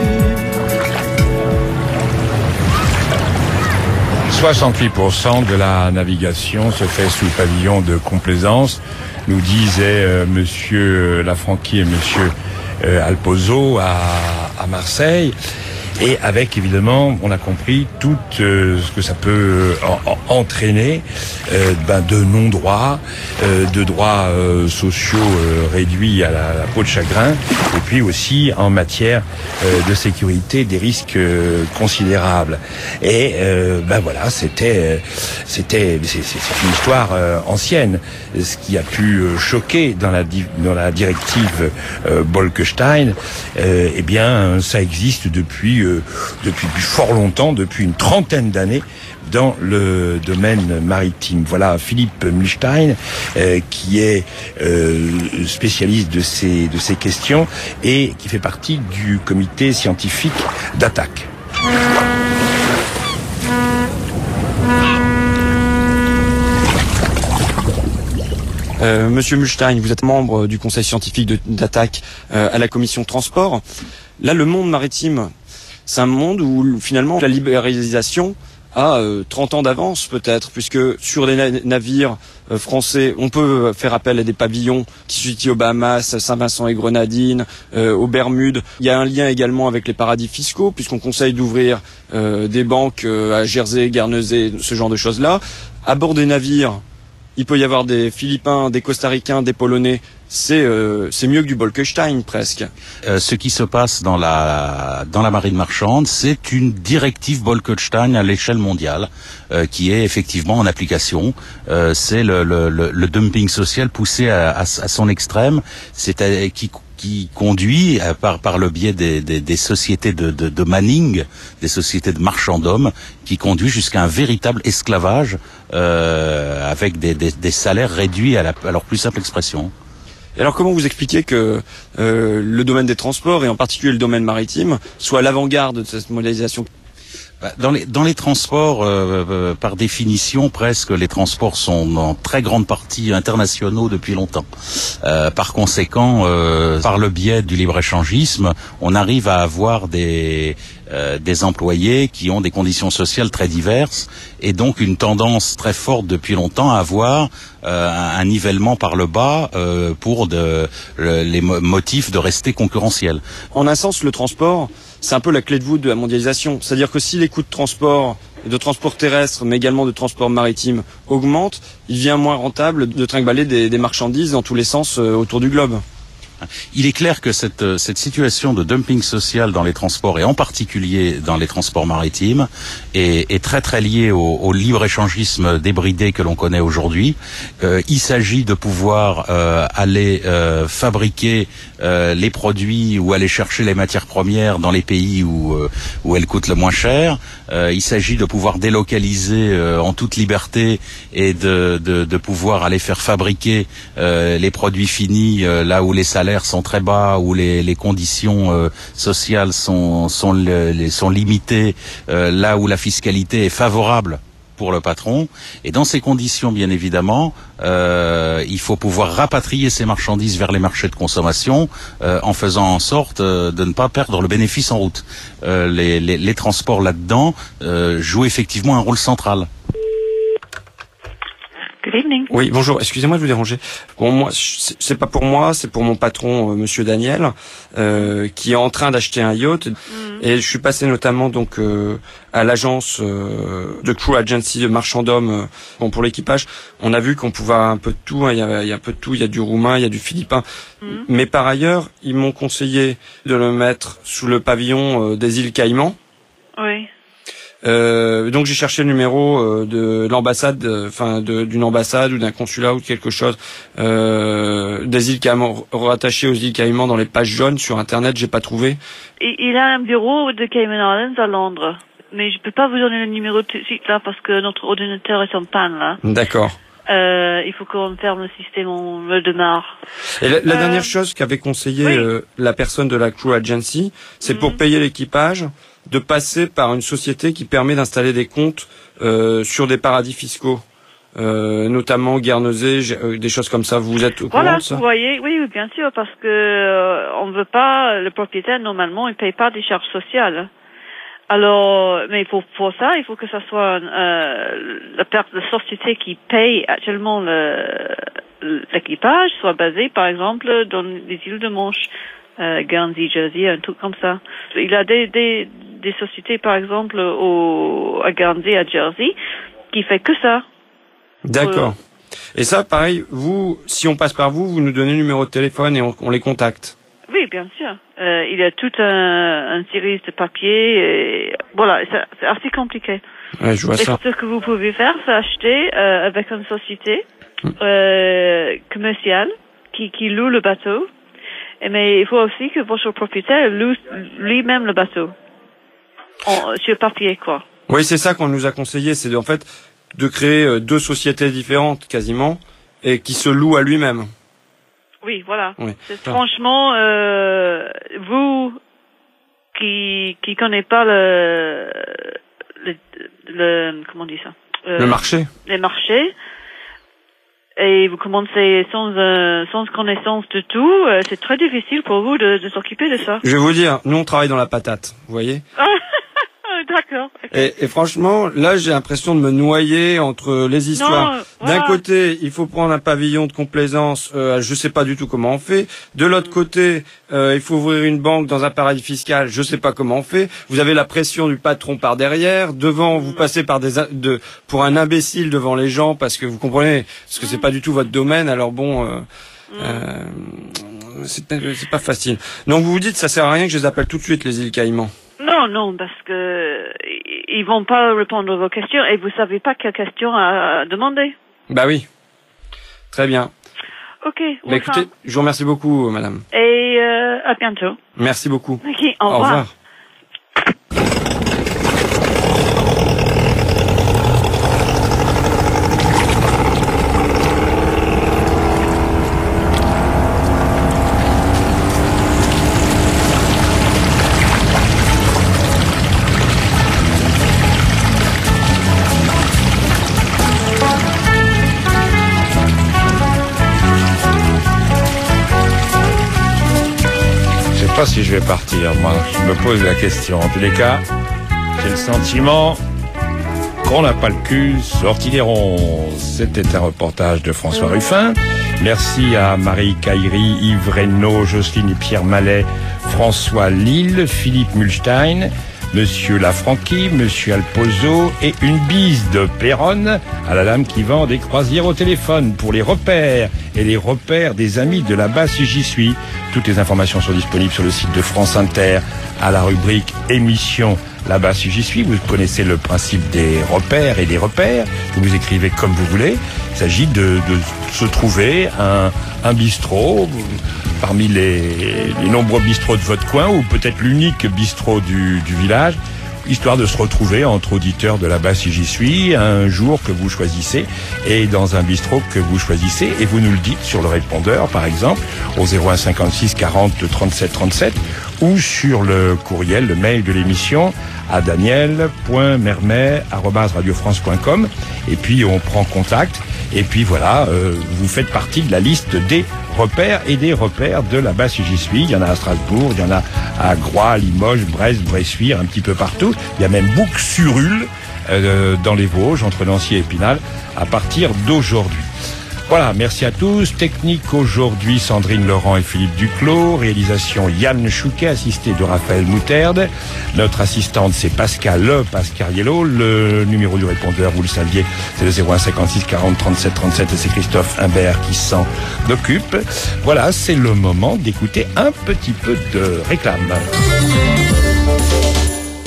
soixante-huit pour cent de la navigation se fait sous pavillon de complaisance, nous disaient euh, monsieur Lafranchi et monsieur euh, Alpozo à, à Marseille. Et avec, évidemment, on a compris tout euh, ce que ça peut euh, en, en, entraîner euh, ben, de non-droits, euh, de droits euh, sociaux euh, réduits à la, la peau de chagrin, et puis aussi en matière euh, de sécurité des risques euh, considérables. Et euh, ben voilà, c'était, euh, c'était, c'est, c'est une histoire euh, ancienne. Ce qui a pu euh, choquer dans la dans la directive euh, Bolkestein, euh, eh bien, ça existe depuis euh, depuis fort longtemps, depuis une trentaine d'années, dans le domaine maritime. Voilà Philippe Milstein, euh, qui est euh, spécialiste de ces de ces questions et qui fait partie du comité scientifique d'attaque. Euh, Monsieur Milstein, vous êtes membre du conseil scientifique de, d'attaque euh, à la commission transport. Là, le monde maritime, c'est un monde où finalement la libéralisation a euh, trente ans d'avance peut-être, puisque sur les na- navires euh, français, on peut faire appel à des pavillons qui se situent aux Bahamas, Saint-Vincent et Grenadines, euh, aux Bermudes. Il y a un lien également avec les paradis fiscaux, puisqu'on conseille d'ouvrir euh, des banques euh, à Jersey, Guernesey, ce genre de choses-là. À bord des navires, il peut y avoir des Philippins, des Costaricains, des Polonais. C'est euh, c'est mieux que du Bolkestein presque. Euh, ce qui se passe dans la dans la marine marchande, c'est une directive Bolkestein à l'échelle mondiale euh, qui est effectivement en application. Euh, c'est le, le, le, le dumping social poussé à, à, à son extrême, c'est à, qui qui conduit euh, par par le biais des, des, des sociétés de, de, de manning, des sociétés de marchands d'hommes, qui conduit jusqu'à un véritable esclavage euh, avec des, des, des salaires réduits à, la, à leur plus simple expression. Et alors comment vous expliquez que euh, le domaine des transports, et en particulier le domaine maritime, soit à l'avant-garde de cette mondialisation ? Dans les, dans les transports, euh, euh, par définition, presque, les transports sont en très grande partie internationaux depuis longtemps. Euh, par conséquent, euh, par le biais du libre-échangisme, on arrive à avoir des, euh, des employés qui ont des conditions sociales très diverses et donc une tendance très forte depuis longtemps à avoir euh, un nivellement par le bas euh, pour de, le, les motifs de rester concurrentiels. En un sens, le transport, c'est un peu la clé de voûte de la mondialisation. C'est-à-dire que si les coûts de transport, de transport terrestre, mais également de transport maritime augmentent, il devient moins rentable de trimballer des, des marchandises dans tous les sens euh, autour du globe. Il est clair que cette, cette situation de dumping social dans les transports, et en particulier dans les transports maritimes, est, est très très liée au, au libre-échangisme débridé que l'on connaît aujourd'hui. Euh, il s'agit de pouvoir euh, aller euh, fabriquer euh, les produits ou aller chercher les matières premières dans les pays où, euh, où elles coûtent le moins cher. Euh, il s'agit de pouvoir délocaliser euh, en toute liberté et de, de, de pouvoir aller faire fabriquer euh, les produits finis euh, là où les salaires sont très bas, où les, les conditions euh, sociales sont, sont, les, sont limitées, euh, là où la fiscalité est favorable pour le patron. Et dans ces conditions, bien évidemment, euh, il faut pouvoir rapatrier ces marchandises vers les marchés de consommation euh, en faisant en sorte euh, de ne pas perdre le bénéfice en route. Euh, les, les, les transports là-dedans euh, jouent effectivement un rôle central. Good evening. Oui, bonjour. Excusez-moi de vous déranger. Bon, moi, c'est pas pour moi, c'est pour mon patron, euh, Monsieur Daniel, euh, qui est en train d'acheter un yacht. Mm. Et je suis passé notamment donc euh, à l'agence euh, de Crew Agency de marchand d'hommes. Euh, bon, pour l'équipage, on a vu qu'on pouvait avoir un peu de tout. Hein, il y a, il y a un peu de tout. Il y a du roumain, il y a du philippin. Mm. Mais par ailleurs, ils m'ont conseillé de le mettre sous le pavillon euh, des îles Caïmans. Oui. Euh, donc j'ai cherché le numéro euh, de l'ambassade, enfin euh, d'une ambassade ou d'un consulat ou de quelque chose euh, des îles Caïmans, rattachées aux îles Caïmans dans les pages jaunes sur internet, j'ai pas trouvé. Il, il a un bureau de Cayman Islands à Londres, mais je peux pas vous donner le numéro tout de suite là parce que notre ordinateur est en panne là. D'accord. Euh, il faut qu'on ferme le système, on le démarre. Et la, la euh, dernière chose qu'avait conseillé oui. euh, la personne de la Crew Agency, c'est mm-hmm. pour payer l'équipage, de passer par une société qui permet d'installer des comptes euh, sur des paradis fiscaux, euh, notamment Guernesey, euh, des choses comme ça. Vous êtes au voilà, courant de ça? Vous voyez, oui, oui, bien sûr, parce que euh, on veut pas, le propriétaire normalement, il paye pas des charges sociales. Alors, mais pour pour ça, il faut que ça soit euh, la, la société qui paye actuellement le l'équipage soit basée, par exemple, dans les îles de Manche. Euh, Guernsey, Jersey, un truc comme ça. Il a des, des, des sociétés, par exemple, au, à Guernsey, à Jersey, qui fait que ça. D'accord. Euh, et ça, pareil, vous, si on passe par vous, vous nous donnez le numéro de téléphone et on, on les contacte. Oui, bien sûr. Euh, il y a toute un, un série de papiers et voilà, c'est, c'est assez compliqué. Ouais, je vois et ça. Ce que vous pouvez faire, c'est acheter euh, avec une société euh, commerciale qui, qui loue le bateau. Mais il faut aussi que votre propriétaire loue lui-même le bateau. En, sur papier, quoi. Oui, c'est ça qu'on nous a conseillé, c'est de, en fait de créer deux sociétés différentes, quasiment, et qui se louent à lui-même. Oui, voilà. Oui. C'est, franchement, euh, vous qui qui connaissez pas le, le, le comment on dit ça euh, le marché. Les marchés. Et vous commencez sans euh, sans connaissance de tout, euh, c'est très difficile pour vous de, de s'occuper de ça. Je vais vous dire, nous on travaille dans la patate, vous voyez. D'accord. Okay. Et, et franchement, là, j'ai l'impression de me noyer entre les histoires. Non, D'un voilà. côté, il faut prendre un pavillon de complaisance. Euh, je sais pas du tout comment on fait. De l'autre côté, euh, il faut ouvrir une banque dans un paradis fiscal. Je sais pas comment on fait. Vous avez la pression du patron par derrière. Devant, vous passez par des de pour un imbécile devant les gens parce que vous comprenez, parce que c'est pas du tout votre domaine. Alors bon. Euh, euh, c'est, c'est pas facile. Donc vous vous dites, ça sert à rien que je les appelle tout de suite, les îles Caïmans. Non, non, parce que ils vont pas répondre à vos questions et vous savez pas quelle question à demander. Bah oui. Très bien. Ok. Bah écoutez, je vous remercie beaucoup, madame. Et euh, à bientôt. Merci beaucoup. Ok, au, au revoir. revoir. Pas si je vais partir, moi, je me pose la question. En tous les cas, j'ai le sentiment qu'on n'a pas le cul sorti des ronds. C'était un reportage de François Ruffin. Merci à Marie Caillery, Yves Reynaud, Jocelyne et Pierre Mallet, François Lille, Philippe Mulstein, Monsieur Lafranchi, Monsieur Alpozo et une bise de Péronne à la dame qui vend des croisières au téléphone pour les repères et les repères des amis de là-bas si j'y suis. Toutes les informations sont disponibles sur le site de France Inter à la rubrique émission là-bas si j'y suis. Vous connaissez le principe des repères et des repères. Vous vous écrivez comme vous voulez. Il s'agit de, de se trouver un, un bistrot parmi les, les nombreux bistrots de votre coin ou peut-être l'unique bistrot du, du village, histoire de se retrouver entre auditeurs de là-bas si j'y suis, un jour que vous choisissez et dans un bistrot que vous choisissez et vous nous le dites sur le répondeur par exemple au zéro un cinquante-six quarante trente-sept trente-sept ou sur le courriel, le mail de l'émission à daniel point mermet arobase radio france point com et puis on prend contact et puis voilà, euh, vous faites partie de la liste des repères et des repères de là-bas si j'y suis. Il y en a à Strasbourg, il y en a à Groix, Limoges, Brest, Bressuire, un petit peu partout. Il y a même Bouc-sur-Ule euh, dans les Vosges, entre Nancy et Épinal, à partir d'aujourd'hui. Voilà, merci à tous. Technique aujourd'hui, Sandrine Laurent et Philippe Duclos. Réalisation Yann Chouquet, assisté de Raphaël Mouterde. Notre assistante, c'est Pascal Le Pascariello. Le numéro du répondeur, vous le saviez, c'est le zéro un cinquante-six quarante trente-sept trente-sept et c'est Christophe Imbert qui s'en occupe. Voilà, c'est le moment d'écouter un petit peu de réclame.